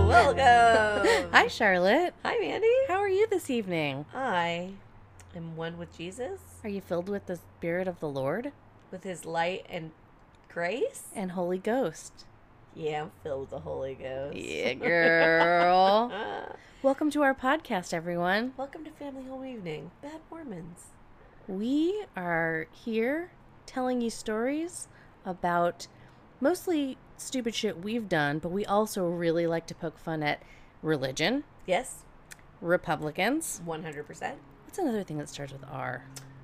Welcome. Hi, Charlotte. Hi, Mandy. How are you this evening? I am one with Jesus, Are you filled with the Spirit of the Lord with his light and grace. and Holy Ghost? Yeah, I'm filled with the Holy Ghost. Yeah, girl. Welcome to our podcast, everyone. Welcome to Family Home Evening, Bad Mormons. We are here telling you stories about mostly stupid shit we've done, but we also really like to poke fun at religion, Yes, Republicans. 100%. What's another thing that starts with R?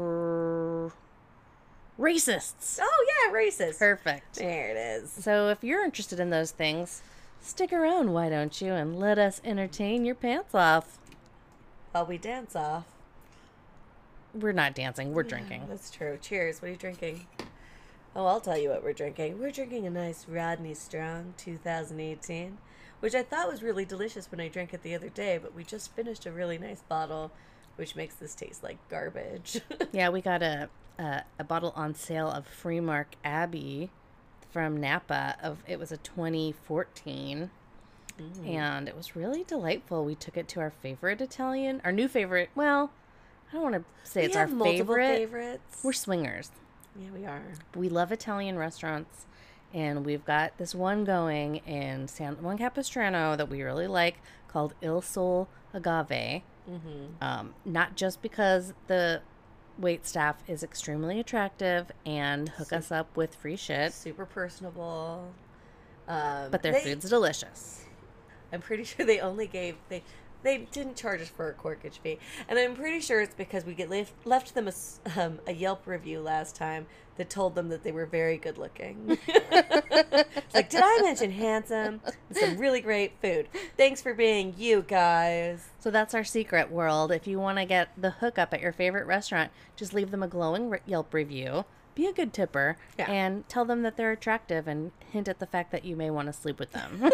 Racists. Oh, yeah, racist. Perfect. There it is. So if you're interested in those things, stick around, why don't you, and let us entertain your pants off. While we dance off. We're not dancing, we're drinking. That's true. Cheers. What are you drinking? Oh, I'll tell you what we're drinking. We're drinking a nice Rodney Strong 2018, which I thought was really delicious when I drank it the other day, but we just finished a really nice bottle, which makes this taste like garbage. Yeah, we got a bottle on sale of Freemark Abbey from Napa. It was a 2014, and it was really delightful. We took it to our new favorite. Well, I don't want to say it's our multiple favorite. favorites. We're swingers. Yeah, we are. We love Italian restaurants, and we've got this one going in San Juan Capistrano that we really like called Il Sol Agave. Not just because the wait staff is extremely attractive and hook us up with free shit, Super personable. but their food's delicious. I'm pretty sure they only gave they didn't charge us for a corkage fee, and I'm pretty sure it's because we left them a Yelp review last time that told them that they were very good looking. Like, did I mention handsome and some really great food? Thanks for being you guys. So that's our secret, world. If you want to get the hookup at your favorite restaurant, just leave them a glowing Yelp review. Be a good tipper, and tell them that they're attractive and hint at the fact that you may want to sleep with them.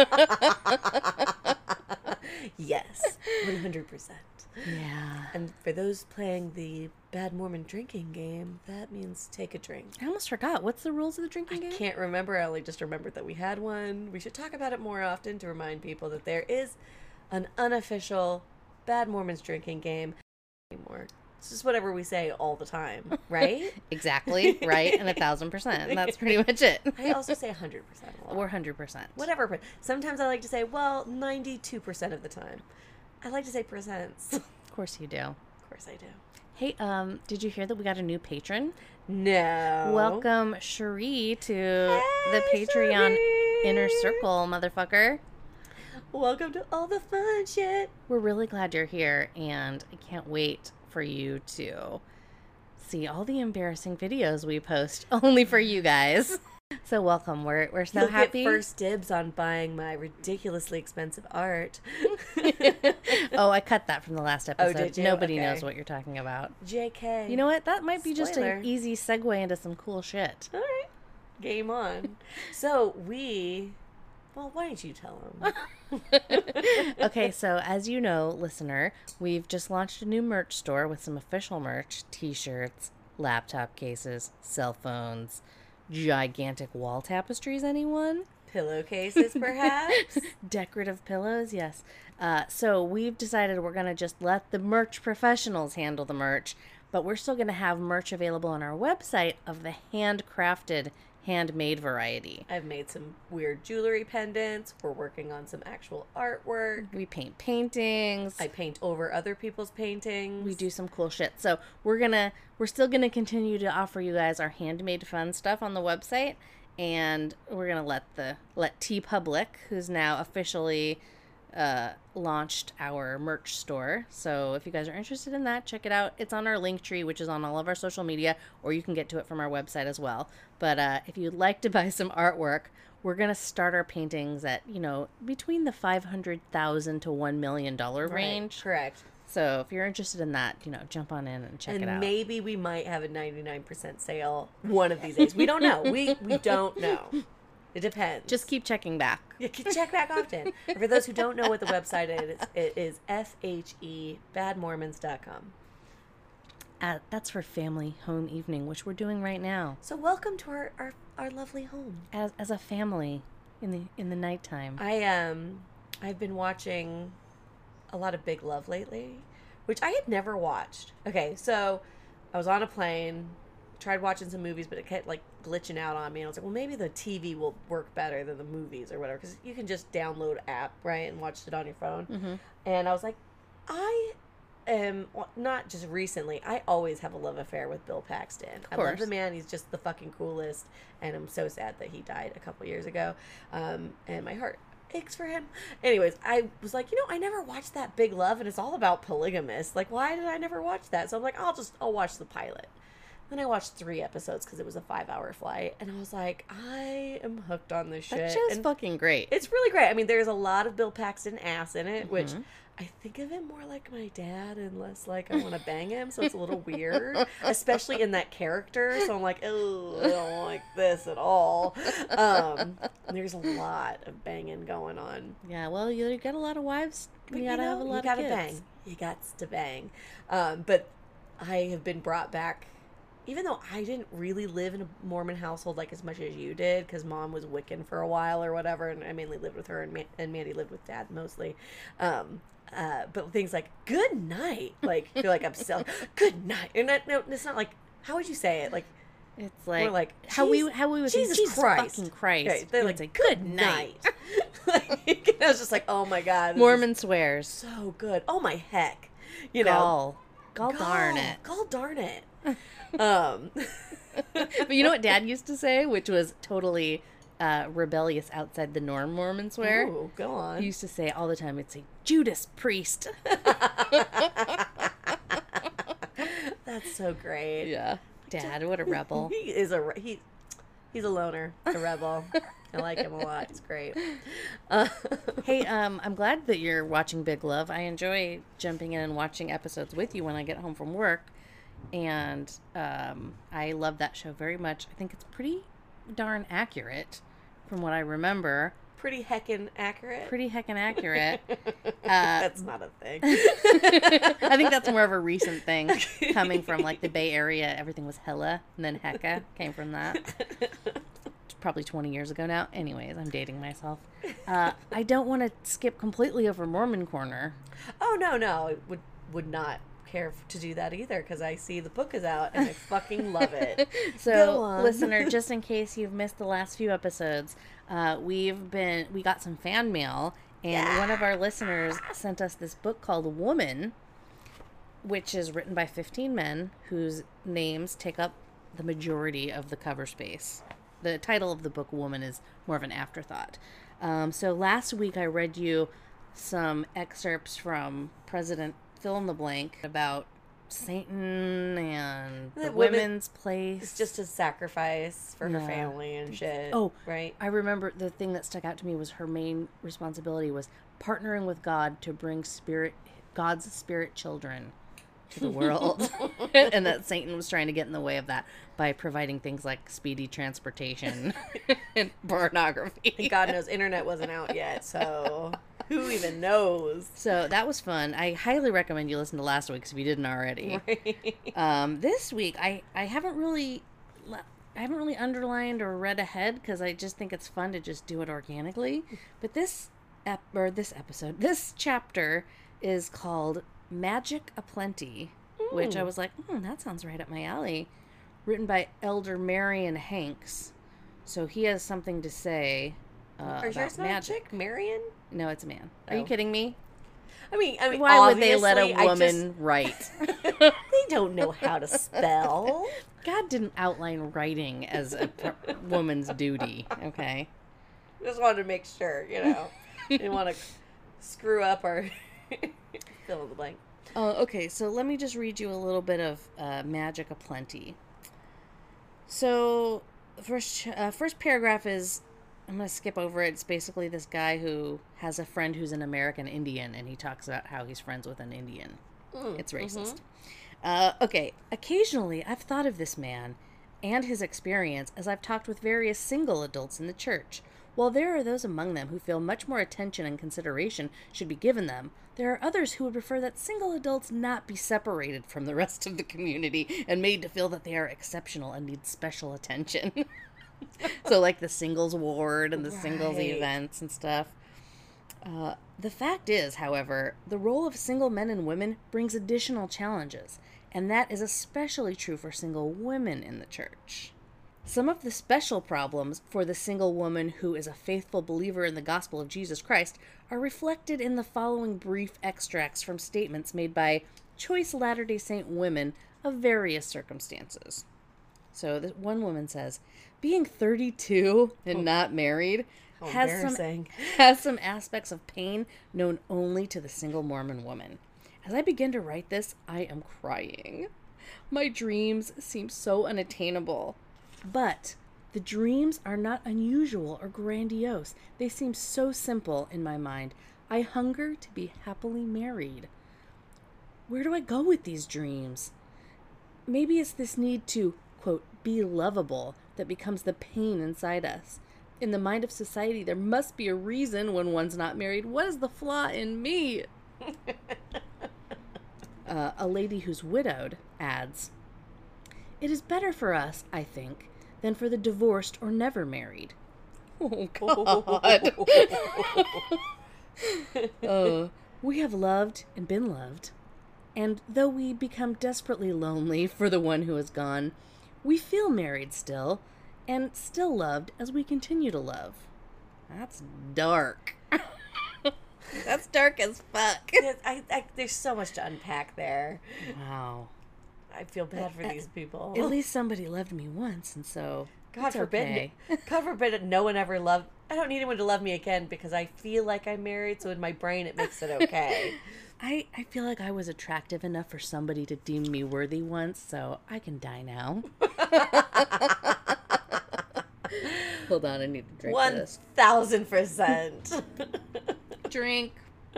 Yes, 100%. Yeah. And for those playing the Bad Mormon drinking game, that means take a drink. I almost forgot. What's the rules of the drinking game? Can't remember. I only just remembered that we had one. We should talk about it more often to remind people that there is an unofficial Bad Mormons drinking game anymore. It's just whatever we say all the time, right? Exactly, right, and 1,000%. That's pretty much it. I also say 100% a lot. Or 100%. Whatever. Sometimes I like to say, well, 92% of the time. I like to say percents. Of Of course you do. course I do. Hey, did you hear that we got a new patron? No. Welcome, Cherie, to the Patreon Cherie. Inner Circle, motherfucker. Welcome to all the fun shit. We're really glad you're here, and I can't wait for you to see all the embarrassing videos we post only for you guys. So welcome. We're so You'll happy. get first dibs on buying my ridiculously expensive art. Oh, I cut that from the last episode. did you? Nobody Okay. knows what you're talking about. JK. You know what? That might be just Spoiler. an easy segue into some cool shit. All right. Game on. So well, why don't you tell them? Okay, so as you know, listener, we've just launched a new merch store with some official merch, t-shirts, laptop cases, cell phones, gigantic wall tapestries, anyone? Pillowcases, perhaps? Decorative pillows, yes. So we've decided we're going to just let the merch professionals handle the merch, but we're still going to have merch available on our website of the handcrafted, handmade variety. I've made some weird jewelry pendants. We're working on some actual artwork. We paint paintings. I paint over other people's paintings. We do some cool shit. So we're still gonna continue to offer you guys our handmade fun stuff on the website, and we're gonna let TeePublic, who's now officially launched our merch store. So if you guys are interested in that, check it out. It's on our link tree, which is on all of our social media, or you can get to it from our website as well. But if you'd like to buy some artwork, we're going to start our paintings at, between the $500,000 to $1 million range. Right, correct. So if you're interested in that, jump on in and check it out. And maybe we might have a 99% sale one of these days. We don't know. We don't know. It depends. Just keep checking back. You can check back often. And for those who don't know what the website is, it is FHEBadMormons.com. That's for Family Home Evening, which we're doing right now. So welcome to our lovely home. As a family in the nighttime. I've been watching a lot of Big Love lately, which I had never watched. Okay, so I was on a plane, tried watching some movies, but it kept like glitching out on me. And I was like, well, maybe the TV will work better than the movies or whatever, because you can just download app, right, and watch it on your phone. Mm-hmm. And I was like, I am not just recently. I always have a love affair with Bill Paxton. I love the man. He's just the fucking coolest, and I'm so sad that he died a couple years ago. And my heart aches for him. Anyways, I was like, I never watched that Big Love, and it's all about polygamists. Like, why did I never watch that? So I'm like, I'll watch the pilot. Then I watched 3 episodes because it was a 5-hour flight, and I was like, I am hooked on this shit. That show's fucking great. It's really great. I mean, there's a lot of Bill Paxton ass in it, which I think of him more like my dad and less like I want to bang him, so it's a little weird, especially in that character. So I'm like, oh, I don't like this at all. There's a lot of banging going on. Yeah, well, you got a lot of wives. You gotta have a lot of kids. Bang. You got to bang. But I have been brought back. Even though I didn't really live in a Mormon household like as much as you did, because Mom was Wiccan for a while or whatever, and I mainly lived with her, and Mandy lived with Dad mostly. But things like "good night," like you're like upset, "good night," and no, it's not like, how would you say it? Like it's like, we're like how we would say Jesus Christ, fucking Christ. Okay, they're like say, "good night." Like, I was just like, oh my God, Mormon swears so good. Oh my heck, Gall darn it. Gall darn it. But you know what Dad used to say, which was totally rebellious outside the norm Mormon swear? Ooh, go on. He used to say all the time, he'd say, Judas Priest. That's so great. Yeah. Dad, what a rebel. He's a loner, a rebel. I like him a lot. It's great. Hey, I'm glad that you're watching Big Love. I enjoy jumping in and watching episodes with you when I get home from work. And I love that show very much. I think it's pretty darn accurate from what I remember. Pretty heckin' accurate? That's not a thing. I think that's more of a recent thing coming from like the Bay Area. Everything was hella, and then hecka came from that. It's probably 20 years ago now. Anyways, I'm dating myself. I don't want to skip completely over Mormon Corner. Oh, no. I would not care to do that either, because I see the book is out and I fucking love it. So listener, just in case you've missed the last few episodes, we got some fan mail, and one of our listeners sent us this book called Woman, which is written by 15 men whose names take up the majority of the cover space. The title of the book, Woman, is more of an afterthought. So last week I read you some excerpts from President fill in the blank about Satan and the women's place. It's just a sacrifice for her family and shit. Oh, right. I remember the thing that stuck out to me was her main responsibility was partnering with God to bring God's spirit children to the world. And that Satan was trying to get in the way of that by providing things like speedy transportation and pornography. And God knows internet wasn't out yet, so who even knows? So that was fun. I highly recommend you listen to last week's if you didn't already. Right. This week I haven't really underlined or read ahead because I just think it's fun to just do it organically. But this chapter is called Magic Aplenty, which I was like, that sounds right up my alley. Written by Elder Marion Hanks. So he has something to say about sure it's not magic. A chick? Marion? No, it's a man. Are you kidding me? I mean, why would they let a woman write? They don't know how to spell. God didn't outline writing as a woman's duty, okay? Just wanted to make sure, didn't want to screw up our fill in the blank. Okay, so let me just read you a little bit of Magic Aplenty. So, first paragraph is, I'm going to skip over it. It's basically this guy who has a friend who's an American Indian, and he talks about how he's friends with an Indian. It's racist. Okay, occasionally I've thought of this man and his experience as I've talked with various single adults in the church. While there are those among them who feel much more attention and consideration should be given them, there are others who would prefer that single adults not be separated from the rest of the community and made to feel that they are exceptional and need special attention. So like the singles ward and the singles events and stuff. The fact is, however, the role of single men and women brings additional challenges, and that is especially true for single women in the church. Some of the special problems for the single woman who is a faithful believer in the gospel of Jesus Christ are reflected in the following brief extracts from statements made by choice Latter-day Saint women of various circumstances. So one woman says, being 32 and not married has some aspects of pain known only to the single Mormon woman. As I begin to write this, I am crying. My dreams seem so unattainable. But the dreams are not unusual or grandiose. They seem so simple in my mind. I hunger to be happily married. Where do I go with these dreams? Maybe it's this need to, quote, be lovable that becomes the pain inside us. In the mind of society, there must be a reason when one's not married. What is the flaw in me? A lady who's widowed adds, it is better for us, I think, than for the divorced or never married. Oh, God. We have loved and been loved. And though we become desperately lonely for the one who is gone, we feel married still, and still loved as we continue to love. That's dark. That's dark as fuck. There's so much to unpack there. Wow. I feel bad for these people. At least somebody loved me once, and so God forbid. Okay. God forbid no one ever loved. I don't need anyone to love me again because I feel like I'm married, so in my brain it makes it okay. I feel like I was attractive enough for somebody to deem me worthy once, so I can die now. Hold on, I need to drink this. 1,000%. Drink.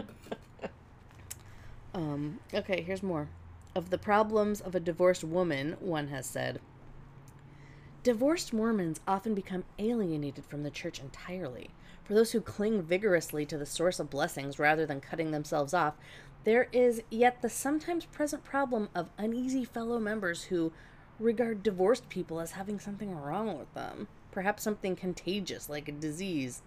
Okay, here's more. Of the problems of a divorced woman, one has said, divorced Mormons often become alienated from the church entirely. For those who cling vigorously to the source of blessings rather than cutting themselves off, there is yet the sometimes present problem of uneasy fellow members who regard divorced people as having something wrong with them. Perhaps something contagious, like a disease.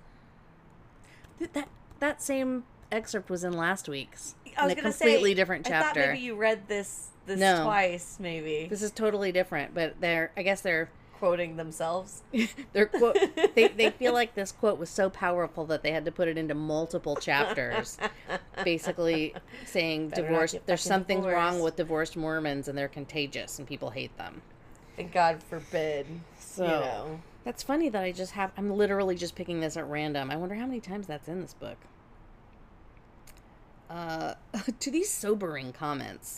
That same excerpt was in last week's. I was in a completely different chapter. I thought maybe you read this twice, maybe. This is totally different, but I guess they're quoting themselves. They feel like this quote was so powerful that they had to put it into multiple chapters, basically saying there's something wrong with divorced Mormons and they're contagious and people hate them. And God forbid. So that's funny that I'm literally just picking this at random. I wonder how many times that's in this book. To these sobering comments,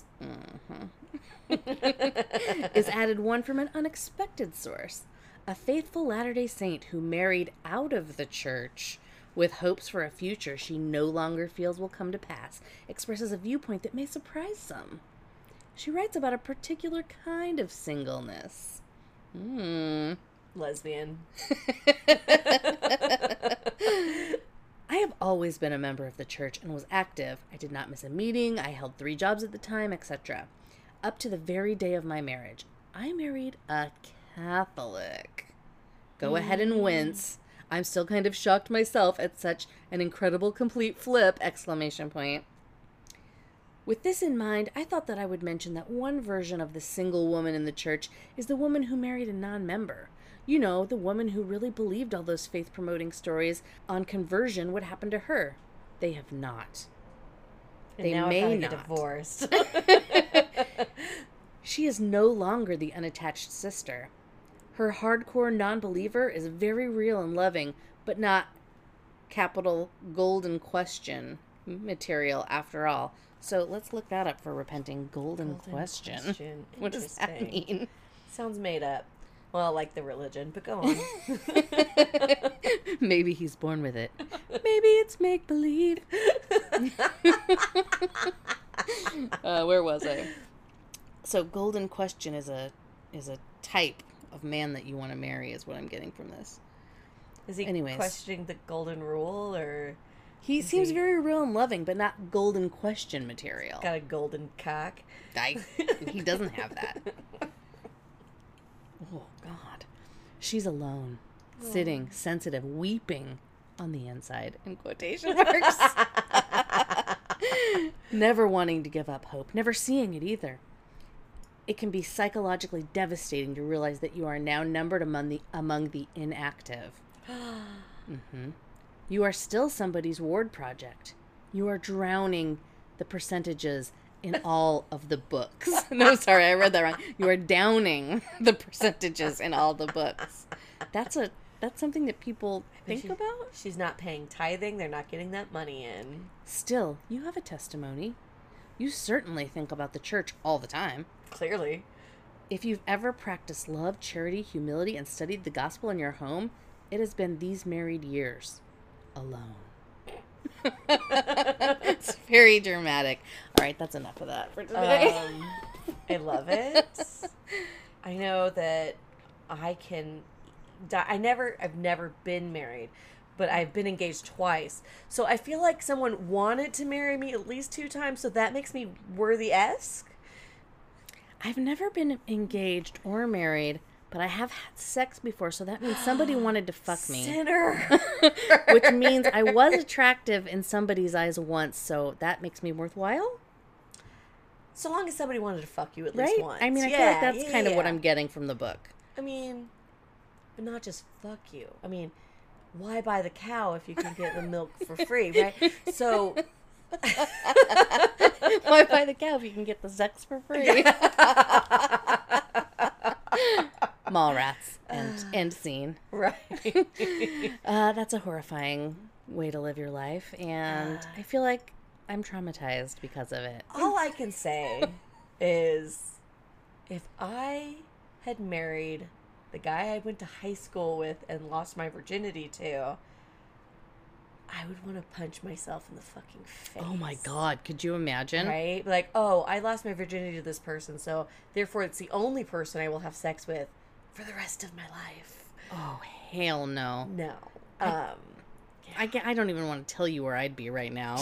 is added one from an unexpected source. A faithful Latter-day Saint who married out of the church with hopes for a future she no longer feels will come to pass expresses a viewpoint that may surprise some. She writes about a particular kind of singleness. Lesbian. I have always been a member of the church and was active. I did not miss a meeting. I held 3 jobs at the time, etc. Up to the very day of my marriage. I married a Catholic. Go ahead and wince. I'm still kind of shocked myself at such an incredible complete flip! ! With this in mind, I thought that I would mention that one version of the single woman in the church is the woman who married a non-member. You know, the woman who really believed all those faith-promoting stories on conversion would happen to her. They have not. They may not. Get divorced. She is no longer the unattached sister. Her hardcore non-believer is very real and loving, but not capital golden question material after all. So let's look that up for repenting. Golden question. What does that mean? Sounds made up. Well, like the religion, but go on. Maybe he's born with it. Maybe it's make-believe. Where was I? So, golden question is a type of man that you want to marry, is what I'm getting from this. Is he questioning the golden rule, or... He seems very real and loving, but not golden question material. Got a golden cock. He doesn't have that. Oh, God. She's alone, sitting, sensitive, weeping on the inside, in quotation marks. Never wanting to give up hope, never seeing it either. It can be psychologically devastating to realize that you are now numbered among the inactive. Mm-hmm. You are still somebody's ward project. You are drowning the percentages in all of the books. No, sorry, I read that wrong. You are downing the percentages in all the books. That's something that people think about. She's not paying tithing. They're not getting that money in. Still, you have a testimony. You certainly think about the church all the time. Clearly. If you've ever practiced love, charity, humility, and studied the gospel in your home, it has been these married years alone. It's very dramatic. All right, that's enough of that for today. I love it. I know that I've never been married, but I've been engaged twice. So I feel like someone wanted to marry me at least 2 times, so that makes me worthy-esque. I've never been engaged or married, but I have had sex before, so that means somebody wanted to fuck me. Sinner! Which means I was attractive in somebody's eyes once, so that makes me worthwhile? So long as somebody wanted to fuck you at least once. I mean, I feel like that's kind of what I'm getting from the book. I mean, but not just fuck you. I mean, why buy the cow if you can get the milk for free, right? So... Why buy the cow if you can get the sex for free? Mall rats. End scene. Right. That's a horrifying way to live your life, and I feel like I'm traumatized because of it. All I can say is if I had married the guy I went to high school with and lost my virginity to, I would want to punch myself in the fucking face. Oh my God, could you imagine? Right? Like, oh, I lost my virginity to this person, so therefore it's the only person I will have sex with for the rest of my life. Oh, hell no. No. I don't even want to tell you where I'd be right now.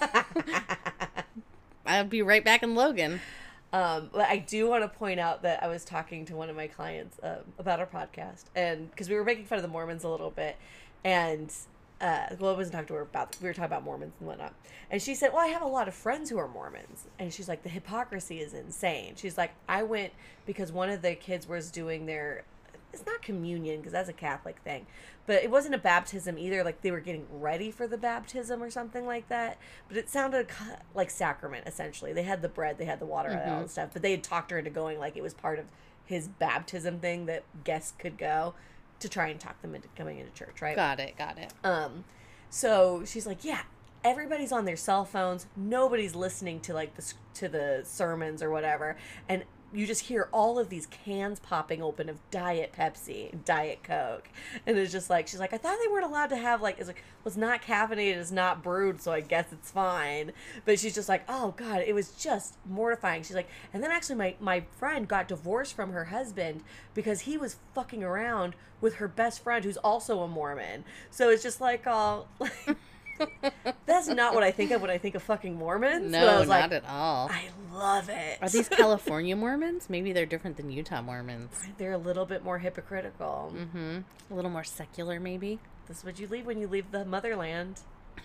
I'd be right back in Logan. But I do want to point out that I was talking to one of my clients about our podcast, and because we were making fun of the Mormons a little bit, and well, I wasn't talking to her about, we were talking about Mormons and whatnot. And she said, well, I have a lot of friends who are Mormons. And she's like, the hypocrisy is insane. She's like, I went because one of the kids was doing their, it's not communion because that's a Catholic thing, but it wasn't a baptism either. Like they were getting ready for the baptism or something like that. But it sounded like sacrament, essentially. They had the bread, they had the water, and all that stuff. But they had talked her into going like it was part of his baptism thing that guests could go, to try and talk them into coming into church, right? Got it. So she's like, yeah, everybody's on their cell phones. Nobody's listening to like the sermons or whatever. And you just hear all of these cans popping open of Diet Pepsi, Diet Coke. And it's just like, she's like, I thought they weren't allowed to have like, it's like, well, it's not caffeinated, it's not brewed, so I guess it's fine. But she's just like, oh God, it was just mortifying. She's like, and then actually my friend got divorced from her husband because he was fucking around with her best friend who's also a Mormon. So it's just like, that's not what I think of when I think of fucking Mormons. No, not at all. I love it. Are these California Mormons? Maybe they're different than Utah Mormons. They're a little bit more hypocritical. Mm-hmm. A little more secular, maybe. This is what you leave when you leave the motherland.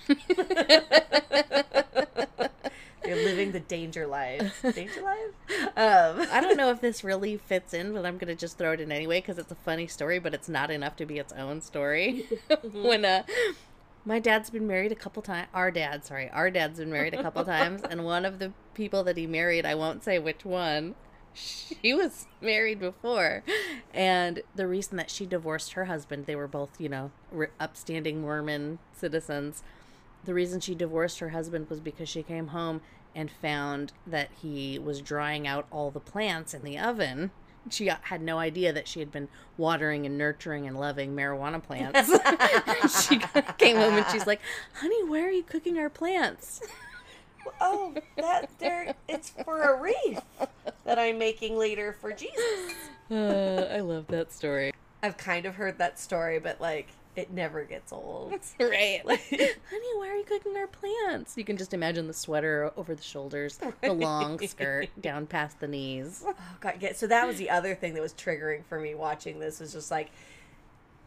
You're living the danger life. Danger life? I don't know if this really fits in, but I'm going to just throw it in anyway because it's a funny story, but it's not enough to be its own story. When my dad's been married a couple times. Our dad's been married a couple times, and one of the people that he married, I won't say which one, she was married before. And the reason that she divorced her husband, they were both, upstanding Mormon citizens. The reason she divorced her husband was because she came home and found that he was drying out all the plants in the oven. She had no idea that she had been watering and nurturing and loving marijuana plants. She came home and she's like, honey, why are you cooking our plants? Oh, it's for a wreath that I'm making later for Jesus. I love that story. I've kind of heard that story, but it never gets old. Right. Honey, why are you cooking our plants? You can just imagine the sweater over the shoulders, the long skirt down past the knees. Oh, God. Yeah, so that was the other thing that was triggering for me watching this, was just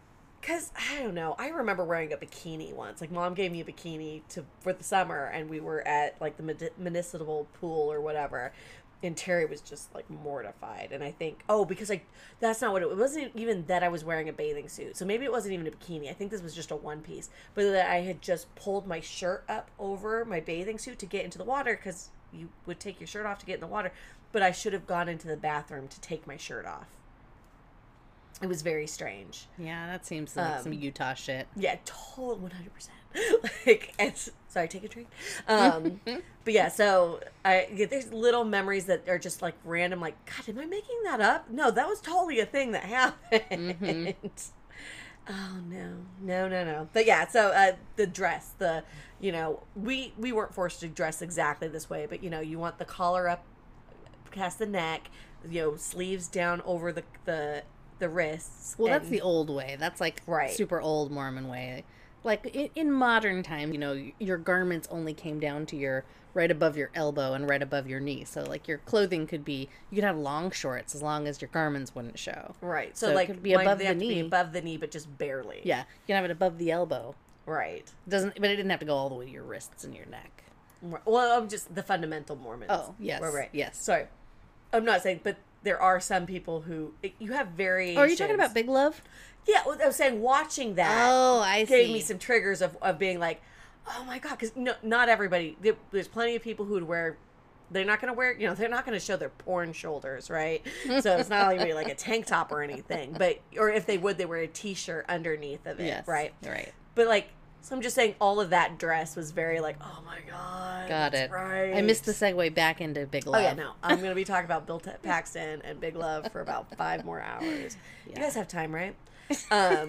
Because, I don't know, I remember wearing a bikini once. Like, Mom gave me a bikini for the summer, and we were at, like, the municipal pool or whatever. And Terry was just, like, mortified. And I think, because, like, that's not what it wasn't even that I was wearing a bathing suit. So maybe it wasn't even a bikini. I think this was just a one piece. But that I had just pulled my shirt up over my bathing suit to get into the water, because you would take your shirt off to get in the water. But I should have gone into the bathroom to take my shirt off. It was very strange. Yeah, that seems like some Utah shit. Yeah, total 100%. Sorry, take a drink. But yeah, so there's little memories that are just like random. Like, God, am I making that up? No, that was totally a thing that happened. Mm-hmm. Oh no. But yeah, so the dress, we weren't forced to dress exactly this way, but you want the collar up past the neck, sleeves down over the wrists. Well, that's the old way. That's like super old Mormon way. Like in modern times, your garments only came down to right above your elbow and right above your knee. So like your clothing you could have long shorts as long as your garments wouldn't show. Right. So like it could be above the knee. Above the knee, but just barely. Yeah. You can have it above the elbow. Right. But it didn't have to go all the way to your wrists and your neck. Well, I'm just the fundamental Mormons. Oh, yes. Right. Yes. Sorry. I'm not saying, but there are some people who you have variations. Oh, are you talking about Big Love? Yeah, I was saying watching that. Oh, I see. Gave me some triggers of being like, oh my God, because not everybody. There's plenty of people who would wear. They're not going to wear. They're not going to show their porn shoulders, right? So it's not like a tank top or anything. Or if they would, they wear a t-shirt underneath of it, yes, right? Right. But like. So I'm just saying all of that dress was very like, oh my God. Got it. Right. I missed the segue back into Big Love. Oh, yeah, no. I'm going to be talking about Bill Paxton and Big Love for about 5 more hours. Yeah. You guys have time, right? It's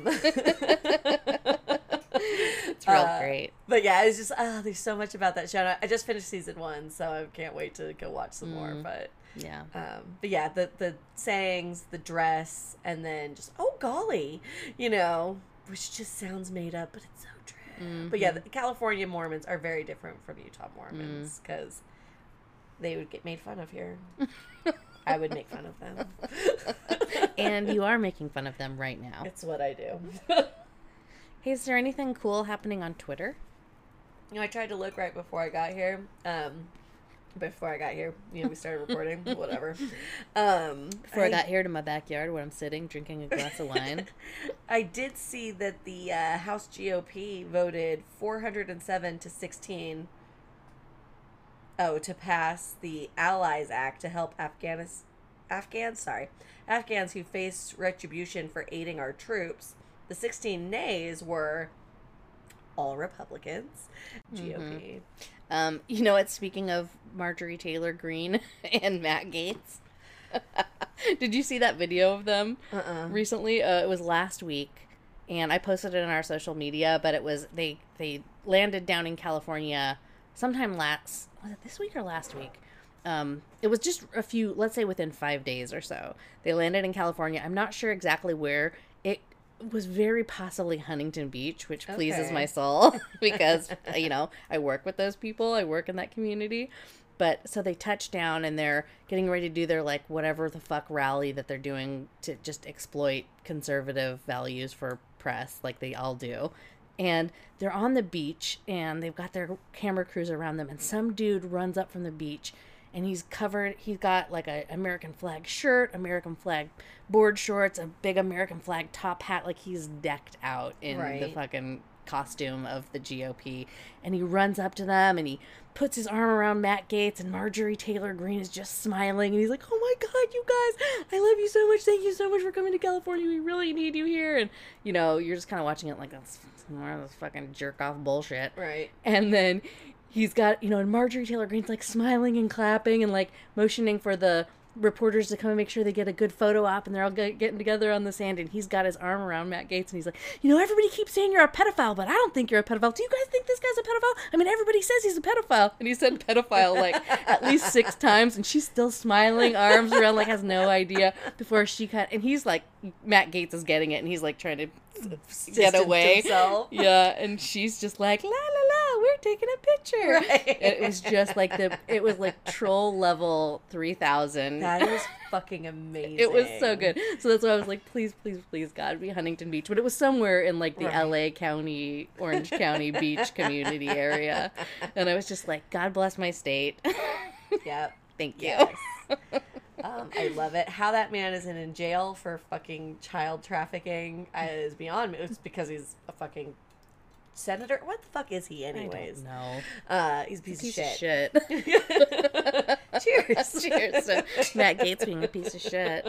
real great. But yeah, it's just, there's so much about that show. I just finished season 1, so I can't wait to go watch some more. But yeah. But yeah, the sayings, the dress, and then just, oh golly, which just sounds made up, but it's so true. Mm-hmm. But yeah, the California Mormons are very different from Utah Mormons because they would get made fun of here. I would make fun of them. And you are making fun of them right now. It's what I do. Hey, is there anything cool happening on Twitter? I tried to look right before I got here. We started recording, whatever. Before I got here to my backyard where I'm sitting drinking a glass of wine. I did see that the House GOP voted 407 to 16 to pass the Allies Act to help Afghans who face retribution for aiding our troops. The 16 nays were all Republicans, GOP. What? Speaking of Marjorie Taylor Greene and Matt Gaetz, did you see that video of them recently? It was last week, and I posted it on our social media. But it was they landed down in California sometime was it this week or last week? It was just let's say within 5 days or so. They landed in California. I'm not sure exactly where. It was very possibly Huntington Beach, which pleases my soul because, I work with those people. I work in that community. But so they touch down and they're getting ready to do their whatever the fuck rally that they're doing to just exploit conservative values for press like they all do. And they're on the beach and they've got their camera crews around them and some dude runs up from the beach and he's got an American flag shirt, American flag board shorts, a big American flag top hat, like he's decked out in the fucking costume of the GOP. And he runs up to them and he puts his arm around Matt Gaetz and Marjorie Taylor Greene is just smiling and he's like, oh my God, you guys, I love you so much. Thank you so much for coming to California. We really need you here. And, you're just kind of watching it like that's more of this fucking jerk off bullshit. Right. And then he's got, and Marjorie Taylor Greene's smiling and clapping and motioning for the reporters to come and make sure they get a good photo op and they're all getting together on the sand and he's got his arm around Matt Gaetz and he's like, everybody keeps saying you're a pedophile, but I don't think you're a pedophile. Do you guys think this guy's a pedophile? I mean, everybody says he's a pedophile. And he said pedophile at least 6 times and she's still smiling, arms around, has no idea before she and he's Matt Gaetz is getting it and he's trying to get away. himself. Yeah, and she's just la la la, we're taking a picture. Right. It was just like it was like troll level 3000. That is fucking amazing. It was so good. So that's why I was like, please, please, please, God, be Huntington Beach. But it was somewhere in like the LA County, Orange County beach community area. And I was just like, God bless my state. Yep. Thank you. Yes. I love it. How that man isn't in jail for fucking child trafficking is beyond me. It's because he's a fucking senator. What the fuck is he anyways? No. He's a piece Of shit. Cheers. Cheers to Matt Gaetz being a piece of shit.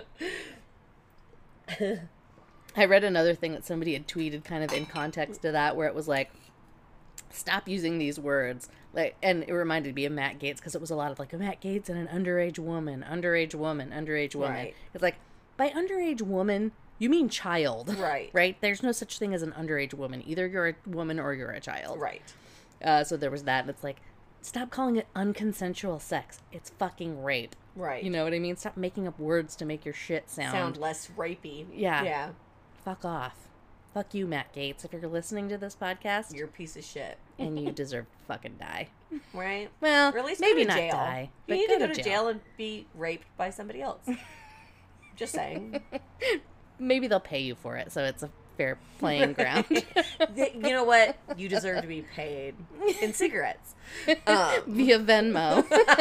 I read another thing that somebody had tweeted kind of in context to that where it was like, stop using these words. Like, and it reminded me of Matt Gaetz because it was a lot of like, Matt Gaetz and an underage woman. Right. It's like, by underage woman, you mean child. Right. Right? There's no such thing as an underage woman. Either you're a woman or you're a child. Right. So there was that, and it's like, stop calling it unconsensual sex. It's fucking rape. Right. You know what I mean? Stop making up words to make your shit sound less rapey. Yeah. Yeah. Fuck off. Fuck you, Matt Gaetz. If you're listening to this podcast, You're a piece of shit. and you deserve to fucking die. Right? Well, Or at least maybe go to not jail. die. You But need to go to jail and be raped by somebody else. Just saying. Maybe they'll pay you for it, so it's a fair playing ground. You know what? You deserve to be paid in cigarettes. Via Venmo.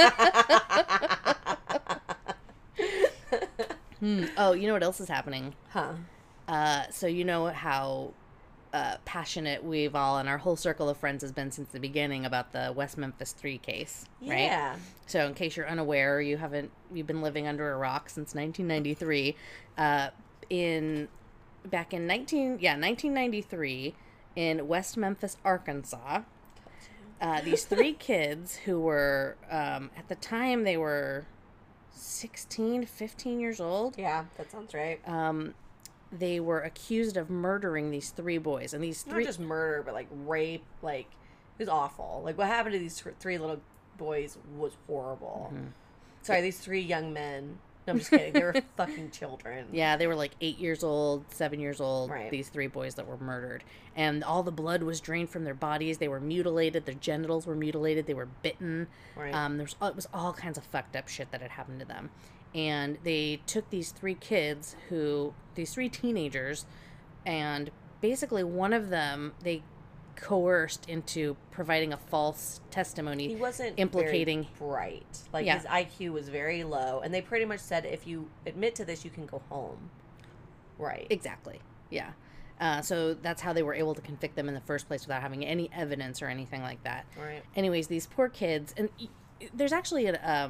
Oh, you know what else is happening? Huh. So you know how passionate we've all and our whole circle of friends has been since the beginning about the West Memphis 3 case, right? Yeah. So in case you're unaware, you've been living under a rock since 1993. Back in 1993 in West Memphis, Arkansas, these 3 kids who were at the time they were 16, 15 years old. Yeah, that sounds right. They were accused of murdering these 3 boys, and these 3 Not just murder, but like rape. Like, it was awful. Like, what happened to these 3 little boys was horrible. Mm-hmm. Sorry, these 3 young men. No, I'm just kidding. They were fucking children. Yeah, they were like 8 years old, 7 years old, Right. these 3 boys that were murdered. And all the blood was drained from their bodies. They were mutilated. Their genitals were mutilated. They were bitten. Right. It was all kinds of fucked up shit that had happened to them. And they took these 3 kids, these 3 teenagers, and basically one of them, they coerced into providing a false testimony. He wasn't implicating very bright. Like, Yeah. his IQ was very low. And they pretty much said, if you admit to this, you can go home. Right. Exactly. Yeah. So that's how they were able to convict them in the first place without having any evidence or anything like that. Right. Anyways, these poor kids, and there's actually a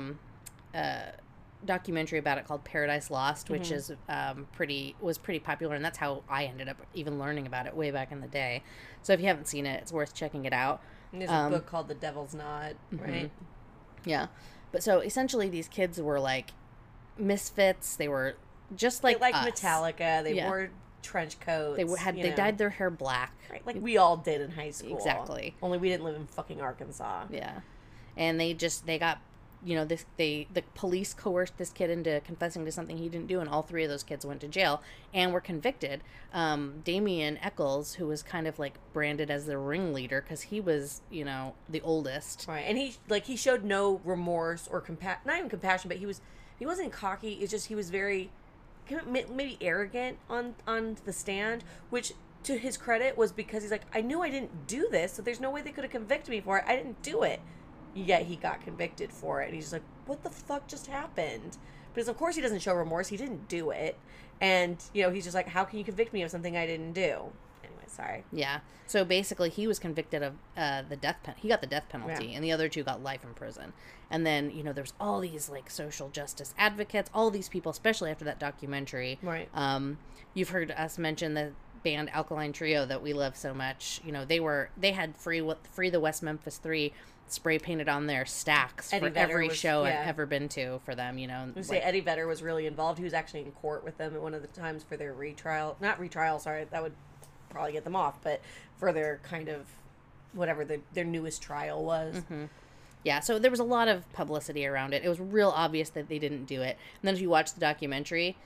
documentary about it called Paradise Lost, which is was pretty popular, and that's how I ended up even learning about it way back in the day. So if you haven't seen it, it's worth checking it out. And there's a book called The Devil's Knot, right? Yeah. But so essentially these kids were like misfits. They were just like They liked us. Metallica. They Yeah. wore trench coats. They dyed their hair black. Right, like we all did in high school. Exactly. Only we didn't live in fucking Arkansas. Yeah. And they got, the police coerced this kid into confessing to something he didn't do, and all 3 of those kids went to jail and were convicted. Damien Eccles, who was kind of like branded as the ringleader because he was, the oldest. Right, and he showed no remorse or not even compassion, but he wasn't cocky. It's just he was very maybe arrogant on the stand, which to his credit was because he's like, I knew I didn't do this, so there's no way they could have convicted me for it. I didn't do it. Yet he got convicted for it. And he's just like, what the fuck just happened? Because of course he doesn't show remorse. He didn't do it. And, he's just like, how can you convict me of something I didn't do? Anyway, sorry. Yeah. So basically he was convicted of the death penalty. He got the death penalty, and the other 2 got life in prison. And then, there's all these like social justice advocates, all these people, especially after that documentary. Right. You've heard us mention the band Alkaline Trio that we love so much. They had Free the West Memphis 3 spray painted on their stacks Eddie for Vedder every show yeah. I've ever been to for them, I say Eddie Vedder was really involved. He was actually in court with them at one of the times for their not retrial, sorry, that would probably get them off, but for their kind of whatever their newest trial was. Mm-hmm. Yeah, so there was a lot of publicity around it. It was real obvious that they didn't do it. And then if you watch the documentary,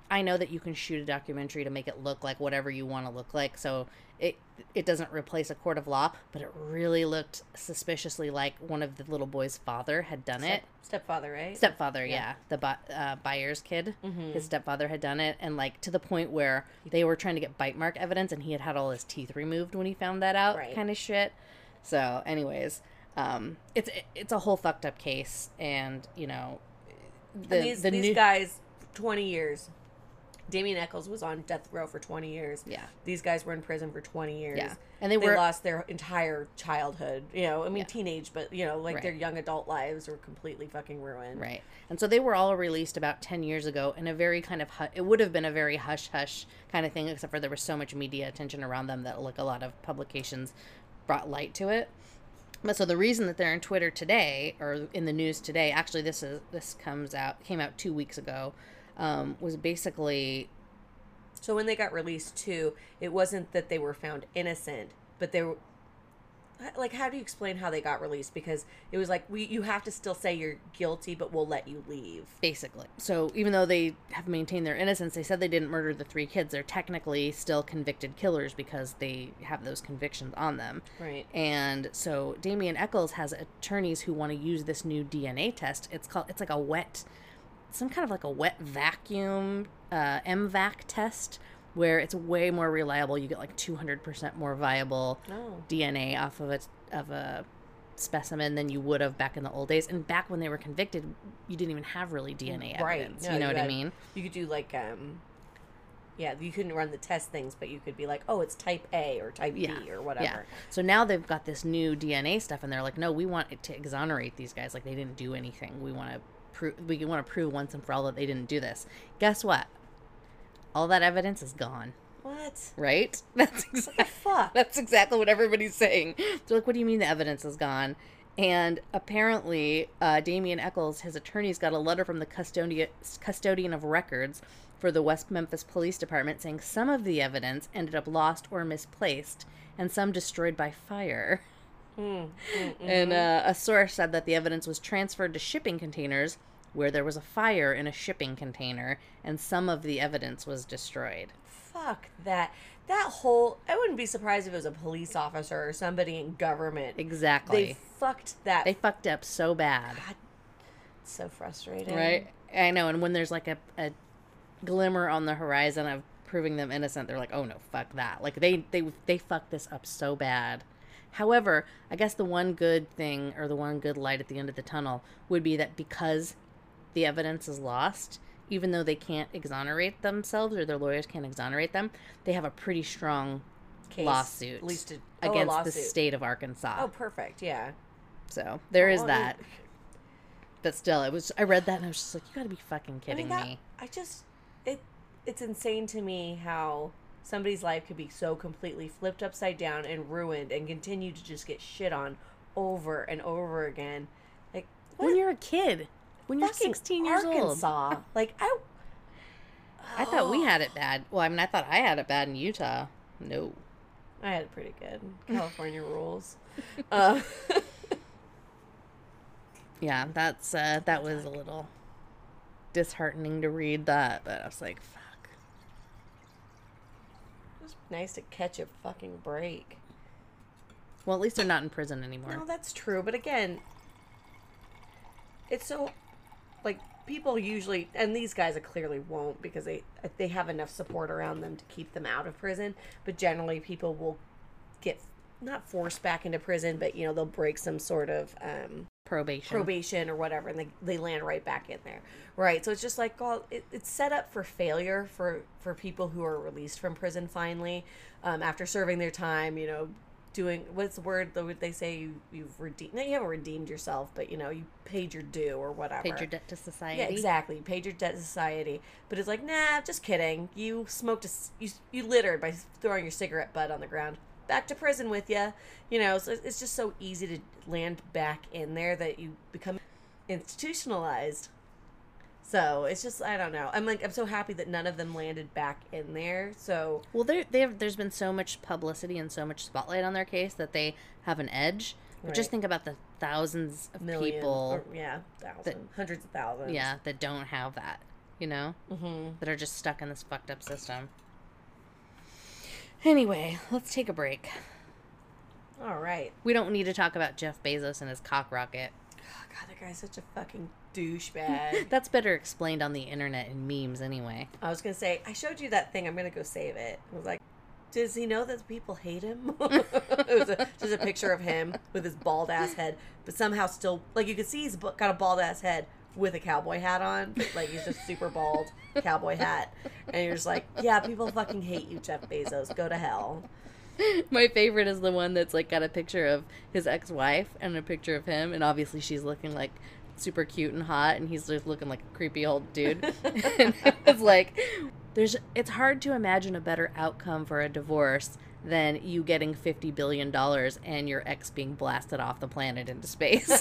I know that you can shoot a documentary to make it look like whatever you want to look like, so it doesn't replace a court of law, but it really looked suspiciously like one of the little boy's father had done it. Stepfather, right? Stepfather, yeah. The Byers kid. His stepfather had done it, and like to the point where they were trying to get bite mark evidence, and he had all his teeth removed when he found that out, kind of shit. So, anyways, it's a whole fucked up case, and you know, these guys, 20 years. Damien Echols was on death row for 20 years. Yeah. These guys were in prison for 20 years. Yeah. And they lost their entire childhood. You know, I mean, teenage, but, you know, like their young adult lives were completely fucking ruined. Right. And so they were all released about 10 years ago in a very kind of, it would have been a very hush-hush kind of thing, except for there was so much media attention around them that, like, a lot of publications brought light to it. But so the reason that they're in Twitter today, or in the news today, actually this came out 2 weeks ago, was basically... So when they got released too, it wasn't that they were found innocent, but they were... Like, how do you explain how they got released? Because it was like, you have to still say you're guilty, but we'll let you leave. Basically. So even though they have maintained their innocence, they said they didn't murder the 3 kids. They're technically still convicted killers because they have those convictions on them. Right. And so Damien Echols has attorneys who want to use this new DNA test. It's like a wet... some kind of like a wet vacuum MVAC test where it's way more reliable. You get like 200% more viable DNA off of a specimen than you would have back in the old days. And back when they were convicted, you didn't even have really DNA evidence. No, you know what I mean? You could do like you couldn't run the test things, but you could be like, oh, it's type A or type B or whatever. Yeah. So now they've got this new DNA stuff, and they're like, no, we want it to exonerate these guys. Like, they didn't do anything. We want to prove once and for all that they didn't do this. Guess what? All that evidence is gone. What? Right? That's exactly what everybody's saying. They're like, what do you mean the evidence is gone? And apparently, Damien Echols, his attorneys, got a letter from the custodian of records for the West Memphis Police Department saying some of the evidence ended up lost or misplaced, and some destroyed by fire. And a source said that the evidence was transferred to shipping containers where there was a fire in a shipping container, and some of the evidence was destroyed. Fuck that. That whole... I wouldn't be surprised if it was a police officer or somebody in government. Exactly. They fucked that. They fucked up so bad. God, it's so frustrating. Right? I know, and when there's like a glimmer on the horizon of proving them innocent, they're like, oh no, fuck that. Like, they fucked this up so bad. However, I guess the one good thing, or the one good light at the end of the tunnel, would be that because the evidence is lost, even though they can't exonerate themselves, or their lawyers can't exonerate them, they have a pretty strong lawsuit, at least against the state of Arkansas. Oh, perfect, yeah. So there is that. But still, I read that and I was just like, you gotta be fucking kidding me. It's insane to me how somebody's life could be so completely flipped upside down and ruined and continue to just get shit on over and over again. Like, what? When you're a kid. When you're 16 years Arkansas. old. Like, I thought we had it bad. Well, I mean, I thought I had it bad in Utah. No. I had it pretty good. California rules. Yeah, that was a little disheartening to read that, but I was like, fuck. It was nice to catch a fucking break. Well, at least they're not in prison anymore. No, that's true. But again, it's so... Like, people usually, and these guys clearly won't because they have enough support around them to keep them out of prison, but generally people will get, not forced back into prison, but, you know, they'll break some sort of probation or whatever, and they land right back in there. Right, so it's just like, well, it's set up for failure for people who are released from prison finally, after serving their time, you know, doing, what's the word that they say, you've redeemed, no, you haven't redeemed yourself, but, you know, you paid your due or whatever. Paid your debt to society. Yeah, exactly. You paid your debt to society. But it's like, nah, just kidding. You smoked you littered by throwing your cigarette butt on the ground. Back to prison with you. You know, so it's just so easy to land back in there that you become institutionalized. So it's just, I don't know. I'm so happy that none of them landed back in there. So, well, there's been so much publicity and so much spotlight on their case that they have an edge. But just think about the thousands of people. Thousands, hundreds of thousands. Yeah, that don't have that. you know, Mm-hmm. that are just stuck in this fucked up system. Anyway, let's take a break. All right. We don't need to talk about Jeff Bezos and his cock rocket. Oh, God, that guy's such a fucking douchebag. That's better explained on the internet in memes anyway. I was going to say, I showed you that thing. I'm going to go save it. I was like, does he know that people hate him? It was just a picture of him with his bald ass head, but somehow still, like, you can see he's got a bald ass head with a cowboy hat on, but, like, he's just super bald cowboy hat. And you're just like, yeah, people fucking hate you, Jeff Bezos. Go to hell. My favorite is the one that's like got a picture of his ex-wife and a picture of him, and obviously she's looking like super cute and hot, and he's just looking like a creepy old dude. And it's like, it's hard to imagine a better outcome for a divorce than you getting $50 billion and your ex being blasted off the planet into space.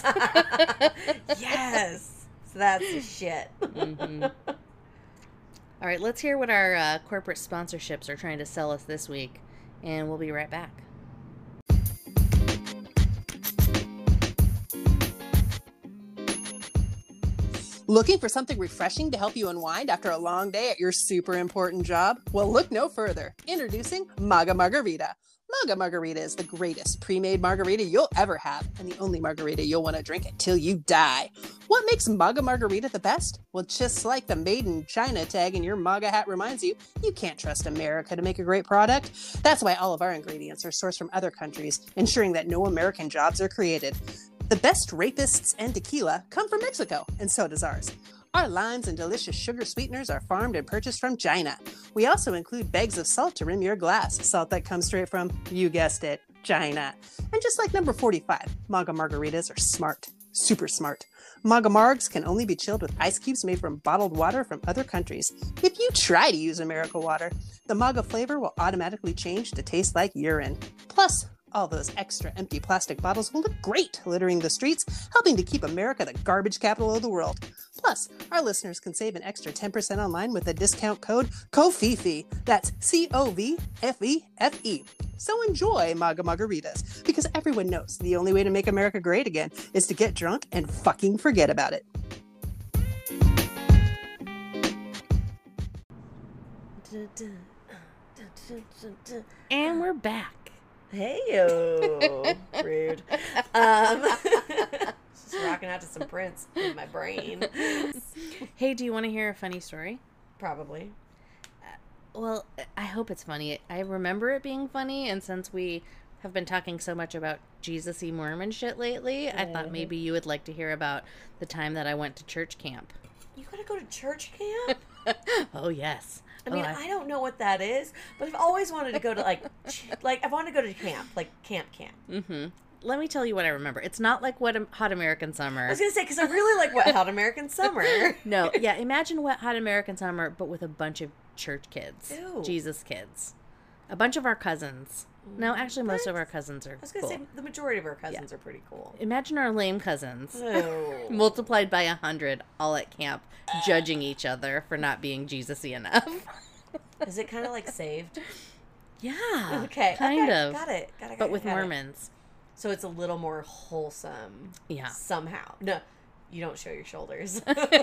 Yes. So that's the shit. Mm-hmm. All right, let's hear what our corporate sponsorships are trying to sell us this week, and we'll be right back. Looking for something refreshing to help you unwind after a long day at your super important job? Well, look no further. Introducing Maga Margarita. Maga Margarita is the greatest pre-made margarita you'll ever have, and the only margarita you'll want to drink until you die. What makes Maga Margarita the best? Well, just like the Made in China tag in your MAGA hat reminds you, you can't trust America to make a great product. That's why all of our ingredients are sourced from other countries, ensuring that no American jobs are created. The best rapists and tequila come from Mexico, and so does ours. Our limes and delicious sugar sweeteners are farmed and purchased from China. We also include bags of salt to rim your glass, salt that comes straight from, you guessed it, China. And just like number 45, Maga Margaritas are smart, super smart. Maga Margs can only be chilled with ice cubes made from bottled water from other countries. If you try to use America water, the Maga flavor will automatically change to taste like urine. Plus, all those extra empty plastic bottles will look great littering the streets, helping to keep America the garbage capital of the world. Plus, our listeners can save an extra 10% online with the discount code COVFEFE. That's COVFEFE. So enjoy Maga Margaritas, because everyone knows the only way to make America great again is to get drunk and fucking forget about it. And we're back. Hey-o. Rude. Just rocking out to some Prince in my brain. Hey, do you want to hear a funny story? Probably. Well, I hope it's funny. I remember it being funny, and since we have been talking so much about Jesus-y Mormon shit lately, I thought maybe you would like to hear about the time that I went to church camp. You gotta go to church camp? Oh, yes. I mean, I don't know what that is, but I've always wanted to go to, like I wanted to go to camp, like camp. Mm-hmm. Let me tell you what I remember. It's not like Hot American Summer. I was going to say, because I really like Wet Hot American Summer. No, yeah, imagine Wet Hot American Summer, but with a bunch of church kids. Ew. Jesus kids. A bunch of our cousins. No, actually, most of our cousins are I was going to say, the majority of our cousins are pretty cool. Imagine our lame cousins. Ew. Multiplied by 100, all at camp, judging each other for not being Jesus-y enough. Is it kind of like Saved? Yeah. Okay. Kind of. Got it. But with Mormons. So it's a little more wholesome. Yeah. Somehow. No, you don't show your shoulders.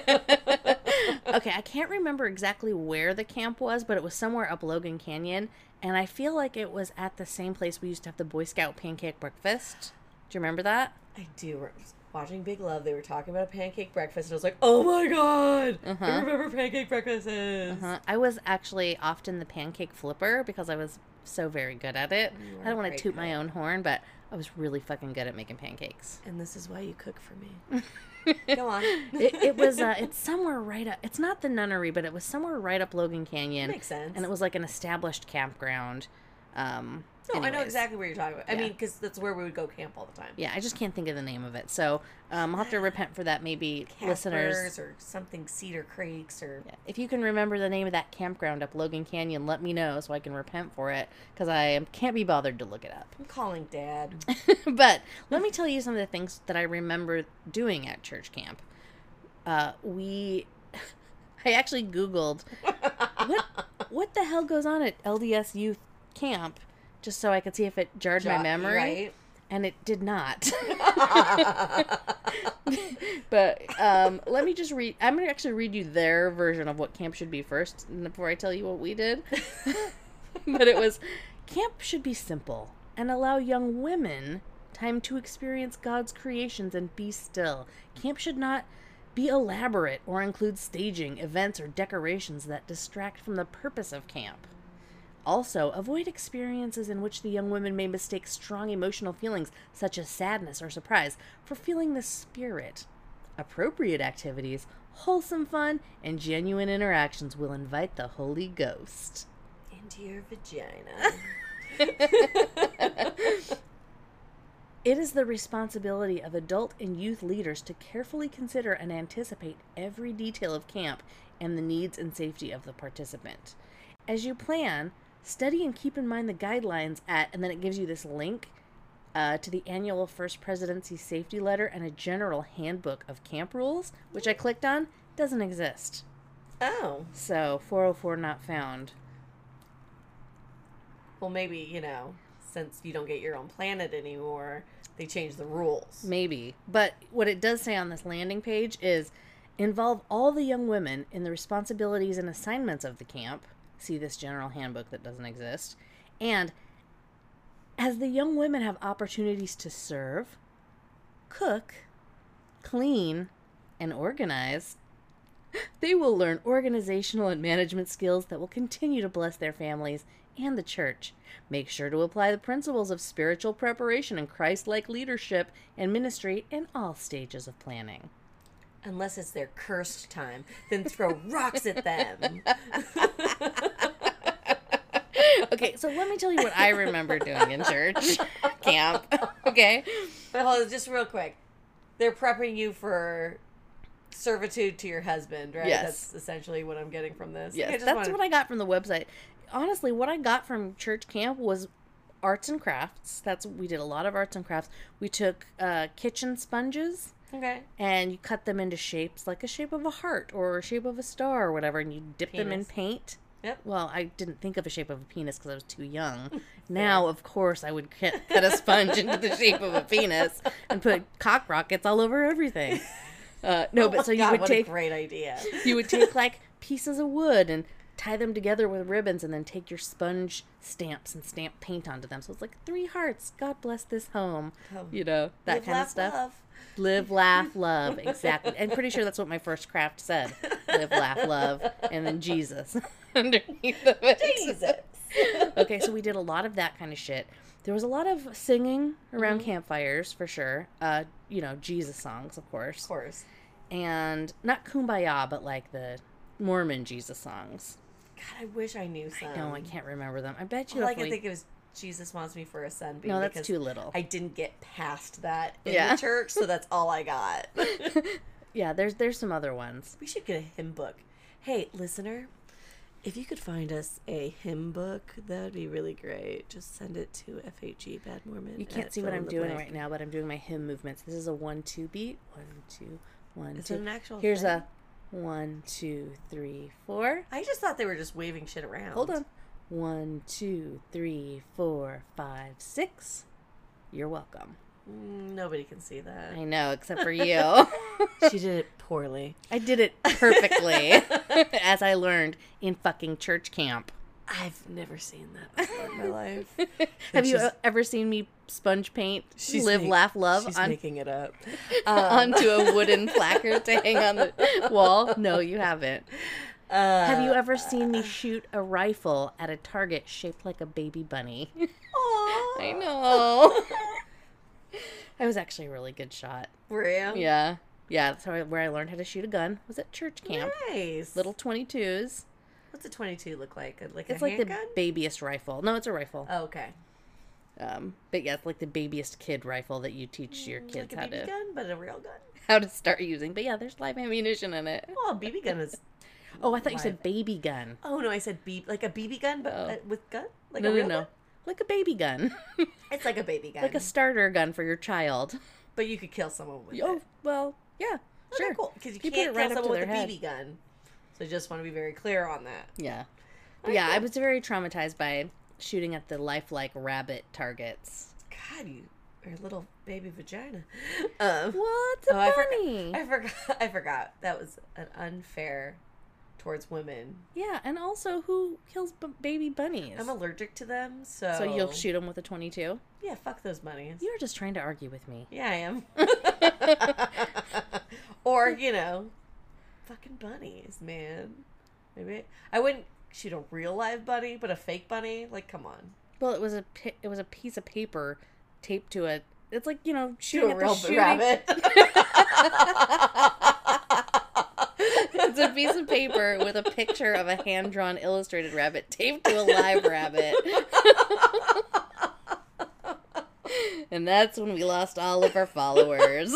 Okay, I can't remember exactly where the camp was, but it was somewhere up Logan Canyon, and I feel like it was at the same place we used to have the Boy Scout pancake breakfast. Do you remember that? I do. Watching Big Love, they were talking about a pancake breakfast, and I was like, oh my god! I remember pancake breakfasts. I was actually often the pancake flipper because I was so very good at it. I don't want to toot my own horn, but I was really fucking good at making pancakes. And this is why you cook for me. Go on. It was, it's somewhere right up, it's not the Nunnery, but it was somewhere right up Logan Canyon. Makes sense. And it was like an established campground. No, I know exactly what you're talking about. I mean, because that's where we would go camp all the time. Yeah, I just can't think of the name of it. So I'll have to repent for that, maybe listeners. Or something, Cedar Creeks, or... Yeah. If you can remember the name of that campground up Logan Canyon, let me know so I can repent for it, because I can't be bothered to look it up. I'm calling Dad. But let me tell you some of the things that I remember doing at church camp. I actually Googled, what the hell goes on at LDS Youth Camp, just so I could see if it jarred my memory. Right. And it did not. But let me just read. I'm going to actually read you their version of what camp should be first before I tell you what we did. But it was, camp should be simple and allow young women time to experience God's creations and be still. Camp should not be elaborate or include staging, events, or decorations that distract from the purpose of camp. Also, avoid experiences in which the young women may mistake strong emotional feelings, such as sadness or surprise, for feeling the spirit. Appropriate activities, wholesome fun, and genuine interactions will invite the Holy Ghost into your vagina. It is the responsibility of adult and youth leaders to carefully consider and anticipate every detail of camp and the needs and safety of the participant. As you plan, study and keep in mind the guidelines at, and then it gives you this link to the annual First Presidency Safety Letter and a general handbook of camp rules, which I clicked on, doesn't exist. Oh. So, 404 not found. Well, maybe, since you don't get your own planet anymore, they changed the rules. Maybe. But what it does say on this landing page is, involve all the young women in the responsibilities and assignments of the camp. See this general handbook that doesn't exist. And as the young women have opportunities to serve, cook, clean, and organize, they will learn organizational and management skills that will continue to bless their families and the church. Make sure to apply the principles of spiritual preparation and Christ-like leadership and ministry in all stages of planning. Unless it's their cursed time, then throw rocks at them. Okay, so let me tell you what I remember doing in church camp. Okay? But hold on, just real quick. They're prepping you for servitude to your husband, right? Yes. That's essentially what I'm getting from this. Yes, that's what I got from the website. Honestly, what I got from church camp was arts and crafts. We did a lot of arts and crafts. We took kitchen sponges. Okay. And you cut them into shapes, like a shape of a heart or a shape of a star or whatever, and you dip them in paint. Yep. Well, I didn't think of a shape of a penis because I was too young. Now, of course, I would cut a sponge into the shape of a penis and put cock rockets all over everything. You would take a great idea. You would take like pieces of wood and tie them together with ribbons, and then take your sponge stamps and stamp paint onto them. So it's like 3 hearts. God bless this home. That Live, kind of laugh, stuff. love. Live, laugh, love. Exactly. I'm pretty sure that's what my first craft said. Live, laugh, love, and then Jesus underneath of it. Jesus. Okay, so we did a lot of that kind of shit. There was a lot of singing around campfires, for sure. Jesus songs, of course. Of course. And not Kumbaya, but like the Mormon Jesus songs. God, I wish I knew some. No, I can't remember them. I bet you. All I can think of is Jesus Wants Me for a Sunbeam. No, that's too little. I didn't get past that in the church, so that's all I got. Yeah, there's some other ones. We should get a hymn book. Hey, listener, if you could find us a hymn book, that would be really great. Just send it to FHE Bad Mormon. You can't see what I'm doing right now, but I'm doing my hymn movements. This is a 1-2 beat. 1, 2, 1, 2. Is it an actual Here's thing? a 1, 2, 3, 4. I just thought they were just waving shit around. Hold on. 1, 2, 3, 4, 5, 6. You're welcome. Nobody can see that. I know, except for you. She did it poorly. I did it perfectly, as I learned in fucking church camp. I've never seen that before in my life. Have you ever seen me sponge paint Live, Laugh, Love she's making it up. onto a wooden placard to hang on the wall? No, you haven't. Have you ever seen me shoot a rifle at a target shaped like a baby bunny? Aww. I know. I was actually a really good shot. Were you? Yeah. Yeah, that's where I learned how to shoot a gun. Was at church camp. Nice. Little 22s. What's a 22 look like? It's a like the handgun? babiest rifle. No, it's a rifle. Oh, okay. But yeah, it's like the babiest kid rifle that you teach your kids like a BB gun, but a real gun. how to start using. But yeah, there's live ammunition in it. Oh, a BB gun is. Oh, I thought you said baby gun. Oh no, I said like a BB gun, but with gun, like no, a real no, gun? like a baby gun. It's like a baby gun, Like a starter gun for your child. but you could kill someone with Oh, it. well, yeah, Okay, sure. cool. Because you put can't it right kill up to someone with a their head. BB gun. So I just want to be very clear on that. Yeah. But yeah, I was very traumatized by shooting at the lifelike rabbit targets. God, you Or little baby vagina. What's a bunny? I forgot. That was an unfair towards women. Yeah, and also, who kills baby bunnies? I'm allergic to them, so... So you'll shoot them with a 22? Yeah, fuck those bunnies. You're just trying to argue with me. Yeah, I am. Or, you know, fucking bunnies, man. Maybe I wouldn't shoot a real live bunny, but a fake bunny? Like, come on. Well, it was a piece of paper taped to a... It's like, you know, shooting Shoot a at real the shooting... rabbit. It's a piece of paper with a picture of a hand-drawn illustrated rabbit taped to a live rabbit. And that's when we lost all of our followers.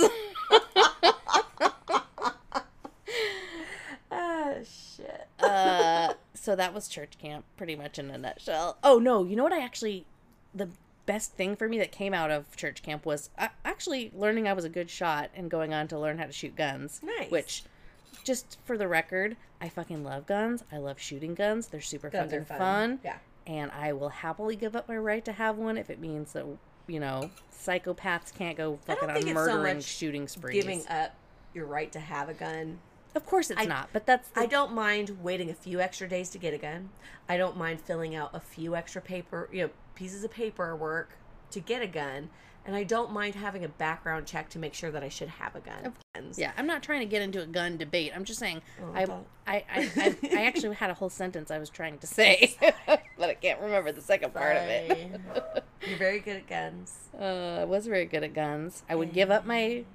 Ah, shit. So that was church camp, pretty much in a nutshell. Oh, no, you know what the best thing for me that came out of church camp was actually learning I was a good shot and going on to learn how to shoot guns. Nice. Which... Just for the record, I fucking love guns. I love shooting guns. They're super Guns fucking are fun. Yeah. And I will happily give up my right to have one if it means that, you know, psychopaths can't go fucking on murdering, shooting sprees. Giving up your right to have a gun. Of course it's not, but that's... I don't mind waiting a few extra days to get a gun. I don't mind filling out a few extra pieces of paperwork to get a gun. And I don't mind having a background check to make sure that I should have a gun. Yeah, I'm not trying to get into a gun debate. I'm just saying, Oh, I actually had a whole sentence I was trying to say, but I can't remember the second part of it. You're very good at guns. I was very good at guns. I would give up my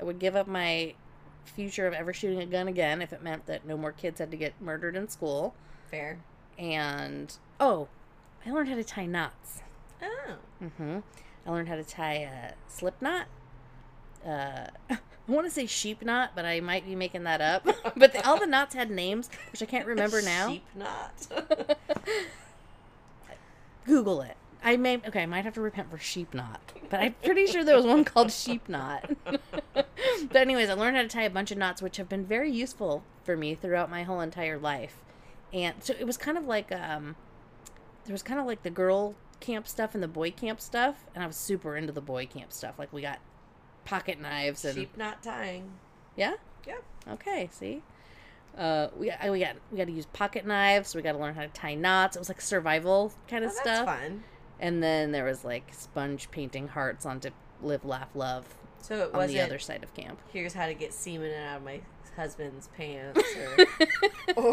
future of ever shooting a gun again if it meant that no more kids had to get murdered in school. Fair. And I learned how to tie knots. Oh. Mm-hmm. I learned how to tie a slip knot. I want to say sheep knot, but I might be making that up. But all the knots had names, which I can't remember now. Sheep knot. Google it. I might have to repent for sheep knot. But I'm pretty sure there was one called sheep knot. But anyways, I learned how to tie a bunch of knots, which have been very useful for me throughout my whole entire life. And so it was kind of like, there was kind of like the girl camp stuff and the boy camp stuff, and I was super into the boy camp stuff. Like, we got pocket knives and sheep knot tying. Yeah? Yeah. Okay, see? We got to use pocket knives. We got to learn how to tie knots. It was like survival kind of stuff. That's fun. And then there was like sponge painting hearts onto Live, Laugh, Love. So it on wasn't the other side of camp. Here's how to get semen out of my husband's pants, or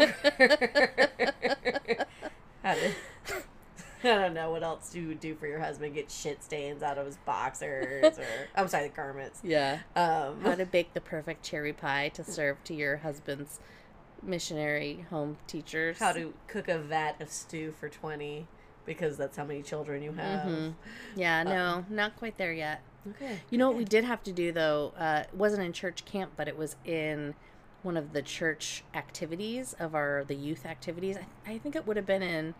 how to... I don't know what else you would do for your husband. Get shit stains out of his boxers, or I'm sorry, the garments. Yeah. How to bake the perfect cherry pie to serve to your husband's missionary home teachers. How to cook a vat of stew for 20, because that's how many children you have. Mm-hmm. Yeah, no, not quite there yet. Okay. You know what we did have to do, though? It wasn't in church camp, but it was in one of the church activities of the youth activities. I think it would have been in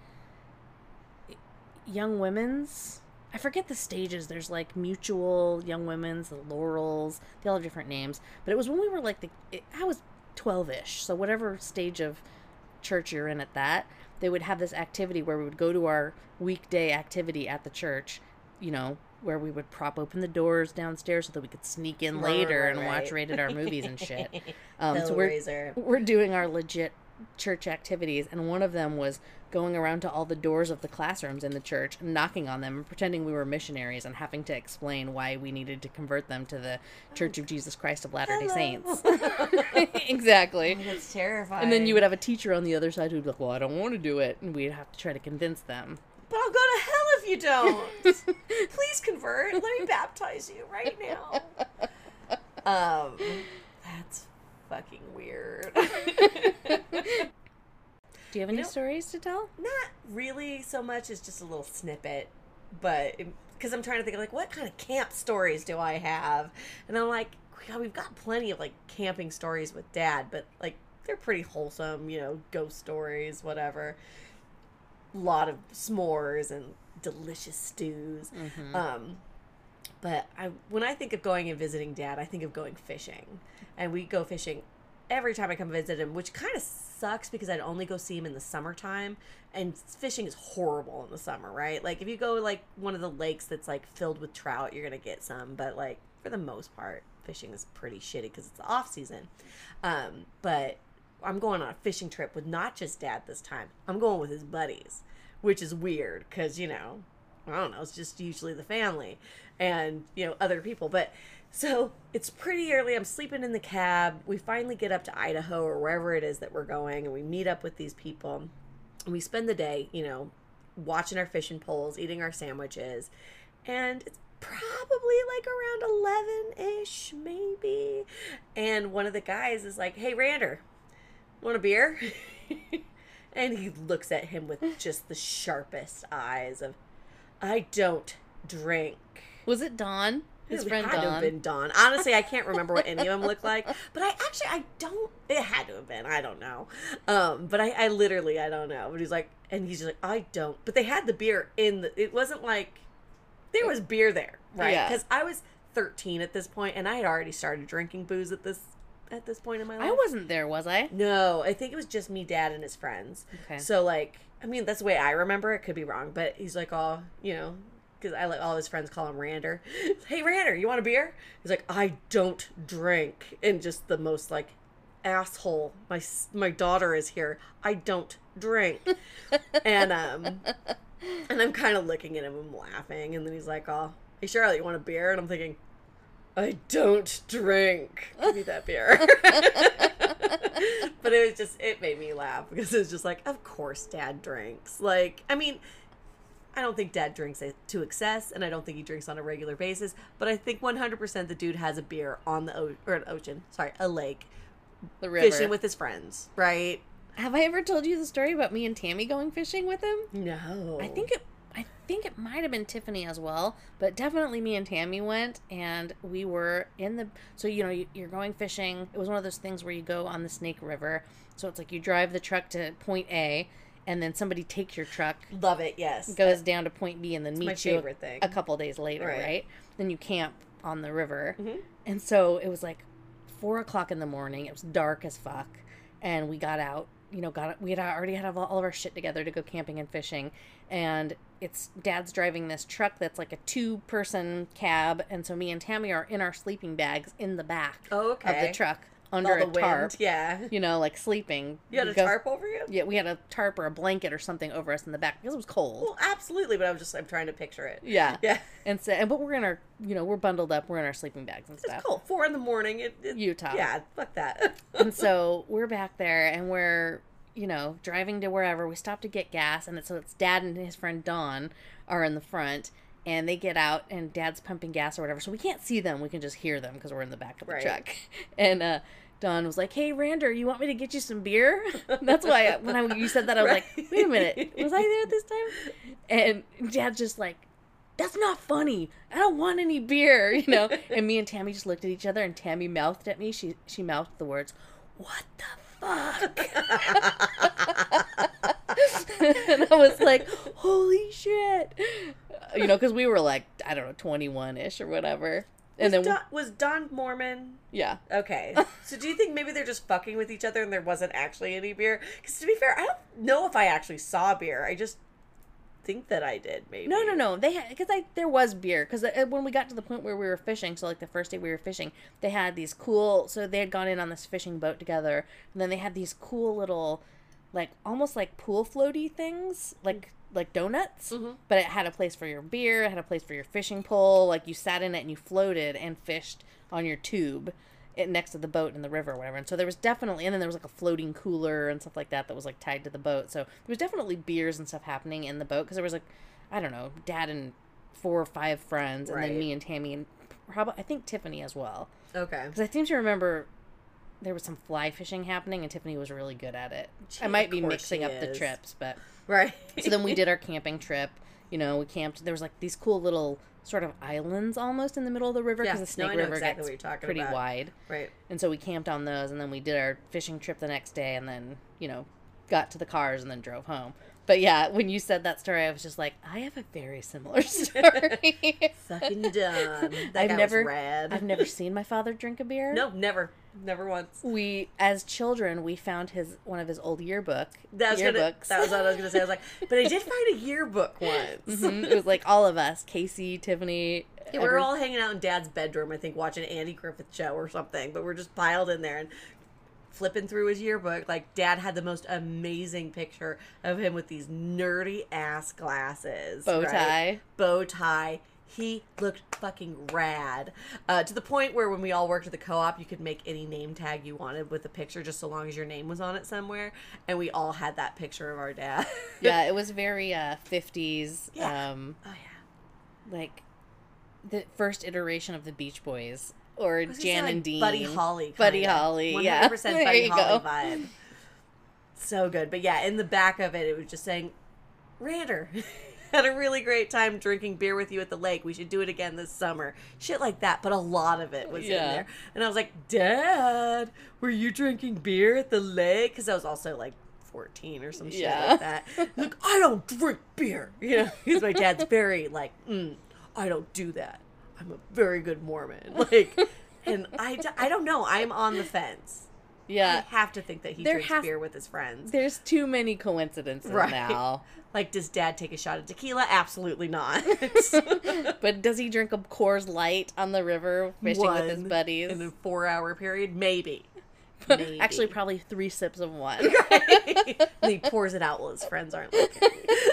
Young Women's. I forget the stages. There's like Mutual, Young Women's, the Laurels. They all have different names. But it was when we were like I was 12-ish. So whatever stage of church you're in at that, they would have this activity where we would go to our weekday activity at the church, you know, where we would prop open the doors downstairs so that we could sneak in later and watch rated R movies and shit. So we're doing our legit church activities, and one of them was going around to all the doors of the classrooms in the church, knocking on them and pretending we were missionaries and having to explain why we needed to convert them to the Church of Jesus Christ of Latter-day Saints. Exactly. Oh, that's terrifying. And then you would have a teacher on the other side who'd be like, well, I don't want to do it, and we'd have to try to convince them. But I'll go to hell if you don't. Please convert. Let me baptize you right now. That's fucking weird. Do you have any stories to tell? Not really so much as just a little snippet, but because I'm trying to think of like, what kind of camp stories do I have? And I'm like, God, we've got plenty of like camping stories with Dad, but like they're pretty wholesome, you know, ghost stories, whatever. A lot of s'mores and delicious stews. Mm-hmm. But when I think of going and visiting Dad, I think of going fishing, and we go fishing every time I come visit him, which kind of sucks because I'd only go see him in the summertime, and fishing is horrible in the summer, right? Like, if you go, like, one of the lakes that's, like, filled with trout, you're going to get some, but, like, for the most part, fishing is pretty shitty because it's the off-season. But I'm going on a fishing trip with not just Dad this time. I'm going with his buddies, which is weird because, you know, I don't know, it's just usually the family and, you know, other people. But so it's pretty early. I'm sleeping in the cab. We finally get up to Idaho or wherever it is that we're going, and we meet up with these people. And we spend the day, you know, watching our fishing poles, eating our sandwiches. And it's probably like around 11-ish, maybe. And one of the guys is like, "Hey, Rander, want a beer?" And he looks at him with just the sharpest eyes of, "I don't drink." Was it Don? His friend It had to have been Don. Honestly, I can't remember what any of them looked like. But I don't. It had to have been. I don't know. But I literally, I don't know. But he's like, and he's just like, "I don't." But they had the beer in the, it wasn't like, there was beer there, right? Yeah. Because I was 13 at this point, and I had already started drinking booze at this point in my life. I wasn't there, was I? No, I think it was just me, Dad, and his friends. Okay. So, like, I mean, that's the way I remember it. Could be wrong, but he's like, "Oh, you know," because I let all his friends call him Rander. "Hey, Rander, you want a beer?" He's like, "I don't drink," and just the most like, "Asshole, my daughter is here. I don't drink," and I'm kind of looking at him and laughing, and then he's like, "Oh, hey Charlotte, you want a beer?" And I'm thinking, "I don't drink. Give me that beer." But it made me laugh because it was just like, of course Dad drinks. Like, I mean, I don't think Dad drinks to excess, and I don't think he drinks on a regular basis, but I think 100% the dude has a beer on the a lake, The river. fishing with his friends, right? Have I ever told you the story about me and Tammy going fishing with him? No. I think it might have been Tiffany as well, but definitely me and Tammy went, and we were in the, so, you know, you're going fishing. It was one of those things where you go on the Snake River. So it's like you drive the truck to point A, and then somebody takes your truck, Love it, yes. goes down to point B, and then my meets you favorite thing. a couple days later, Right. right? Then you camp on the river. Mhm. And so it was like 4:00 in the morning. It was dark as fuck. And we got out, you know, we had already had all of our shit together to go camping and fishing. And it's Dad's driving this truck that's like a 2-person cab. And so me and Tammy are in our sleeping bags in the back Oh, okay. of the truck With under all a the tarp. wind. Yeah. You know, like sleeping. You had We a go- tarp over you? Yeah, we had a tarp or a blanket or something over us in the back because it was cold. Well, absolutely, but I'm trying to picture it. Yeah. Yeah. And so, but we're in our, you know, we're bundled up. We're in our sleeping bags and It's stuff. cool. 4 a.m. Utah. Yeah, fuck that. And so we're back there and we're, you know, driving to wherever. We stop to get gas, and so it's Dad and his friend Dawn are in the front, and they get out, and Dad's pumping gas or whatever. So we can't see them. We can just hear them because we're in the back of the Right. truck. And Dawn was like, "Hey, Rander, you want me to get you some beer?" That's why when you said that, I was Right. like, "Wait a minute, was I there this time?" And Dad's just like, "That's not funny. I don't want any beer," you know. And me and Tammy just looked at each other, and Tammy mouthed at me. She mouthed the words, "What the fuck?" And I was like, "Holy shit!" You know, because we were like, I don't know, 21-ish or whatever. And then Was Don Mormon? yeah. Okay. So do you think maybe they're just fucking with each other and there wasn't actually any beer? Because to be fair, I don't know if I actually saw beer. I just think that I did, maybe. No. They had, because there was beer. Because when we got to the point where we were fishing, so like the first day we were fishing, they had these cool. So they had gone in on this fishing boat together, and then they had these cool little, like almost like pool floaty things, like donuts. Mm-hmm. But it had a place for your beer. It had a place for your fishing pole. Like you sat in it and you floated and fished on your tube next to the boat in the river or whatever. And so there was definitely, and then there was like a floating cooler and stuff like that was like tied to the boat. So there was definitely beers and stuff happening in the boat because there was like, I don't know, Dad and 4 or 5 friends, and Right. then me and Tammy and probably I think Tiffany as well. Okay. Because I seem to remember there was some fly fishing happening and Tiffany was really good at it. She- I might of be course mixing she up the is. trips, but Right. so then we did our camping trip. You know, we camped. There was like these cool little sort of islands almost in the middle of the river because Yeah, the Snake no, I know River exactly gets what you're talking pretty about. wide. Right. And so we camped on those, and then we did our fishing trip the next day, and then, you know, got to the cars and then drove home. But yeah, when you said that story, I was just like, I have a very similar story. Fucking dumb. That I've guy never, was rad. I've never seen my father drink a beer. No, never once. We, as children, we found one of his old yearbooks. That was what I was gonna say. I was like, but I did find a yearbook once. It was like all of us, Casey, Tiffany. Yeah, we were all hanging out in Dad's bedroom, I think, watching Andy Griffith show or something. But we're just piled in there and flipping through his yearbook. Like, Dad had the most amazing picture of him with these nerdy ass glasses, bow tie. He looked fucking rad. To the point where when we all worked at the co-op, you could make any name tag you wanted with a picture just so long as your name was on it somewhere. And we all had that picture of our dad. Yeah, it was very 50s. Yeah. Oh, yeah. Like the first iteration of the Beach Boys. Or Jan and Dean. Buddy Holly. Buddy Holly, 100% yeah. 100% Buddy Holly go. vibe. So good. But yeah, in the back of it was just saying, Rander, had a really great time drinking beer with you at the lake. We should do it again this summer. Shit like that. But a lot of it was in there. And I was like, Dad, were you drinking beer at the lake? Because I was also like 14 or some shit like that. Like, I don't drink beer. You know, because my dad's very like, I don't do that. I'm a very good Mormon. Like, and I don't know. I'm on the fence. Yeah. I have to think that he drinks beer with his friends. There's too many coincidences now. Like, does Dad take a shot of tequila? Absolutely not. But does he drink a Coors Light on the river fishing with his buddies? In a 4-hour period? Maybe. Actually, probably 3 sips of one. Right? And he pours it out while his friends aren't looking.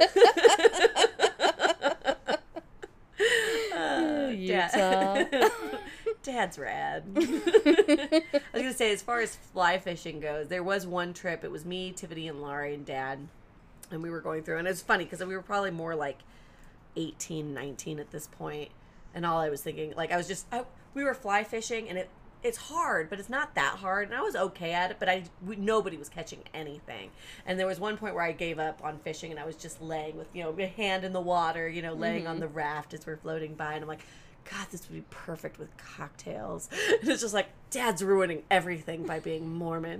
Utah. Dad's rad. I was going to say, as far as fly fishing goes, there was one trip. It was me, Tiffany, and Laurie and Dad. And we were going through. And it was funny because we were probably more like 18, 19 at this point. And all I was thinking, like, we were fly fishing. And it's hard, but it's not that hard. And I was okay at it, but nobody was catching anything. And there was one point where I gave up on fishing, and I was just laying with, my hand in the water, laying on the raft as we're floating by. And I'm like, God, this would be perfect with cocktails. And it's just like, Dad's ruining everything by being Mormon.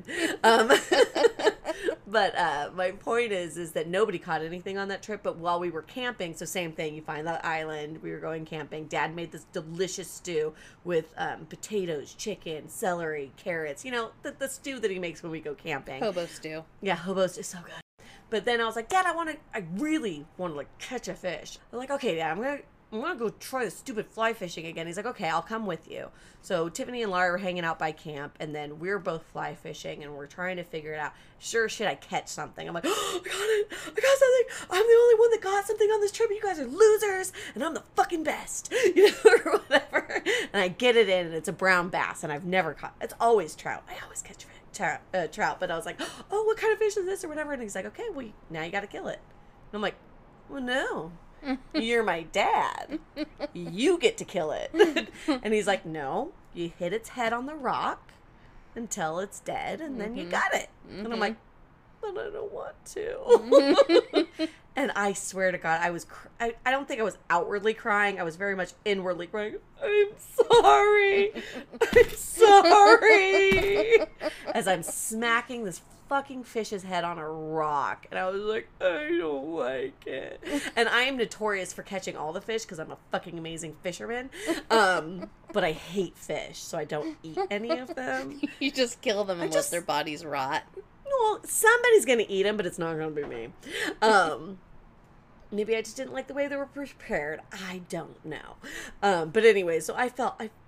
But my point is that nobody caught anything on that trip. But while we were camping, so same thing, you find that island, we were going camping. Dad made this delicious stew with potatoes, chicken, celery, carrots. The stew that he makes when we go camping. Hobo stew. Yeah, hobo stew is so good. But then I was like, Dad, I really want to like catch a fish. I'm like, okay, Dad, I'm gonna go try the stupid fly fishing again. He's like, okay, I'll come with you. So Tiffany and Laura were hanging out by camp, and then we're both fly fishing, and we're trying to figure it out. Sure shit, I catch something. I'm like, oh, I got it. I got something. I'm the only one that got something on this trip. You guys are losers, and I'm the fucking best. Or whatever. And I get it in, and it's a brown bass, and I've never caught. It's always trout. I always catch trout. But I was like, oh, what kind of fish is this or whatever? And he's like, okay, well, now you got to kill it. And I'm like, well, no. You're my dad. You get to kill it. And he's like, no, you hit its head on the rock until it's dead, and then you got it. And I'm like, but I don't want to. And I swear to God, I don't think I was outwardly crying. I was very much inwardly crying. I'm sorry. I'm sorry. As I'm smacking this fucking fish's head on a rock. And I was like, I don't like it. And I am notorious for catching all the fish because I'm a fucking amazing fisherman. But I hate fish, so I don't eat any of them. You just kill them and let their bodies rot. Well, somebody's going to eat them, but it's not going to be me. Maybe I just didn't like the way they were prepared. I don't know. But anyway, so I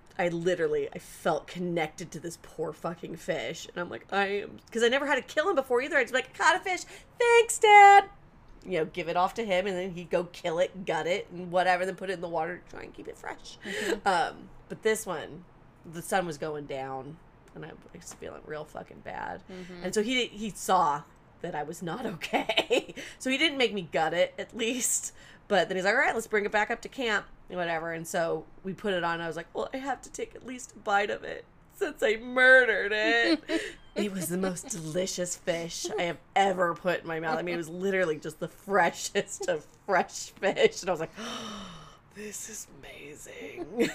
felt connected to this poor fucking fish. And I'm like, because I never had to kill him before either. I just like, I caught a fish. Thanks, Dad. Give it off to him, and then he'd go kill it, gut it, and whatever, then put it in the water to try and keep it fresh. Mm-hmm. But this one, the sun was going down, and I was feeling real fucking bad. Mm-hmm. And so he saw that I was not okay. So he didn't make me gut it, at least. But then he's like, all right, let's bring it back up to camp, whatever. And so we put it on, and I was like, well, I have to take at least a bite of it since I murdered it. It was the most delicious fish I have ever put in my mouth. I mean, it was literally just the freshest of fresh fish. And I was like, oh, this is amazing.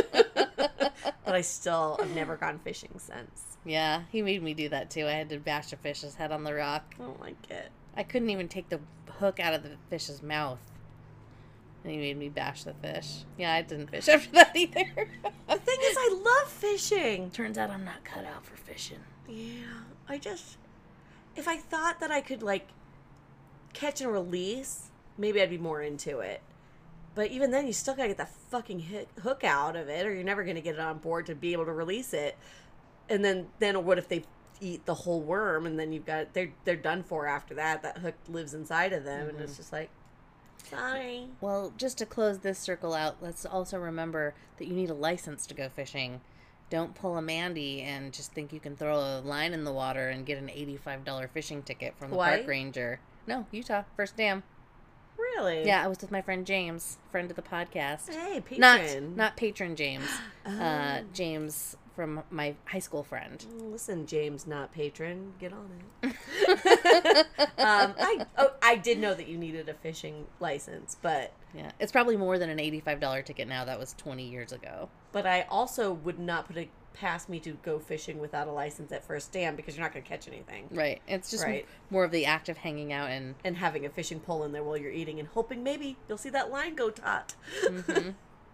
But I've never gone fishing since. Yeah, he made me do that too. I had to bash a fish's head on the rock. I don't like it. I couldn't even take the hook out of the fish's mouth. And he made me bash the fish. Yeah, I didn't fish after that either. The thing is, I love fishing. Turns out I'm not cut out for fishing. Yeah, if I thought that I could, like, catch and release, maybe I'd be more into it. But even then, you still gotta get the fucking hook out of it, or you're never gonna get it on board to be able to release it. And then what if they eat the whole worm, and then you've got they're done for after that. That hook lives inside of them, and it's just like, sorry. Well, just to close this circle out, let's also remember that you need a license to go fishing. Don't pull a Mandy and just think you can throw a line in the water and get an $85 fishing ticket from the park ranger. No, Utah, First Dam. Really? Yeah, I was with my friend James, friend of the podcast. Hey, patron. Not patron James. James from my high school friend. Listen, James, not patron. Get on it. I did know that you needed a fishing license, but... Yeah, it's probably more than an $85 ticket now. That was 20 years ago. But I also would not put it past me to go fishing without a license at First Dam, because you're not going to catch anything. Right. It's just more of the act of hanging out and having a fishing pole in there while you're eating and hoping maybe you'll see that line go taut. Mm-hmm.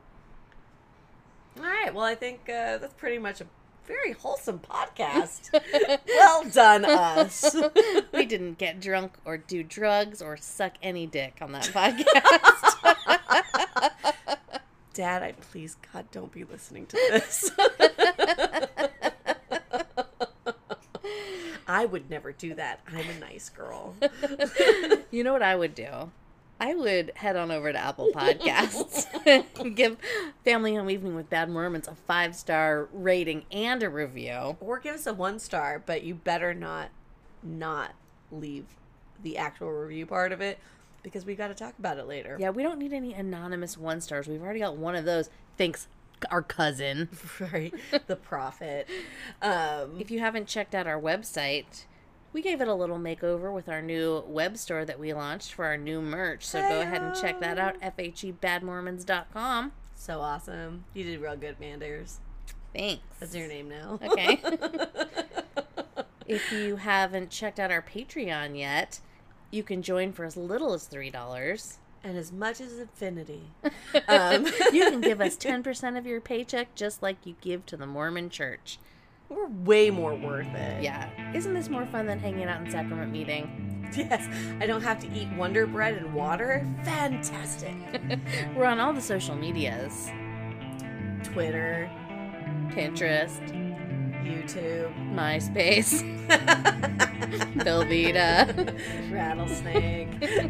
All right. Well, I think that's pretty much a very wholesome podcast. Well done, us. We didn't get drunk or do drugs or suck any dick on that podcast. Dad, please, God, don't be listening to this. I would never do that. I'm a nice girl. You know what I would do? I would head on over to Apple Podcasts and give Family Home Evening with Bad Mormons a 5-star rating and a review. Or give us a 1-star, but you better not leave the actual review part of it, because we got to talk about it later. Yeah, we don't need any anonymous 1-stars. We've already got one of those. Thanks, our cousin. Right, the prophet. If you haven't checked out our website, we gave it a little makeover with our new web store that we launched for our new merch. So go ahead and check that out, FHEBadmormons.com. So awesome. You did real good, Manders. Thanks. That's your name now. Okay. If you haven't checked out our Patreon yet, you can join for as little as $3. And as much as infinity. You can give us 10% of your paycheck, just like you give to the Mormon Church. We're way more worth it. Yeah. Isn't this more fun than hanging out in sacrament meeting? Yes. I don't have to eat Wonder Bread and water. Fantastic. We're on all the social medias. Twitter. Pinterest. YouTube. MySpace. Velveeta. Rattlesnake.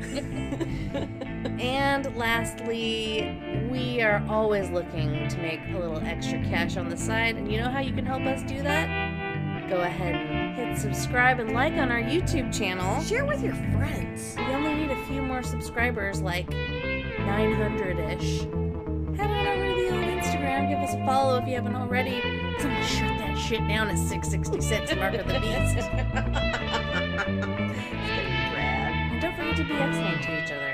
And lastly, we are always looking to make a little extra cash on the side. And you know how you can help us do that? Go ahead and hit subscribe and like on our YouTube channel. Share with your friends. We only need a few more subscribers, like 900-ish. Head on over to the old Instagram. Give us a follow if you haven't already. I'm going to shut that shit down at 666 Mark of the Beast. It's gonna be rad. And don't forget to be excellent to each other.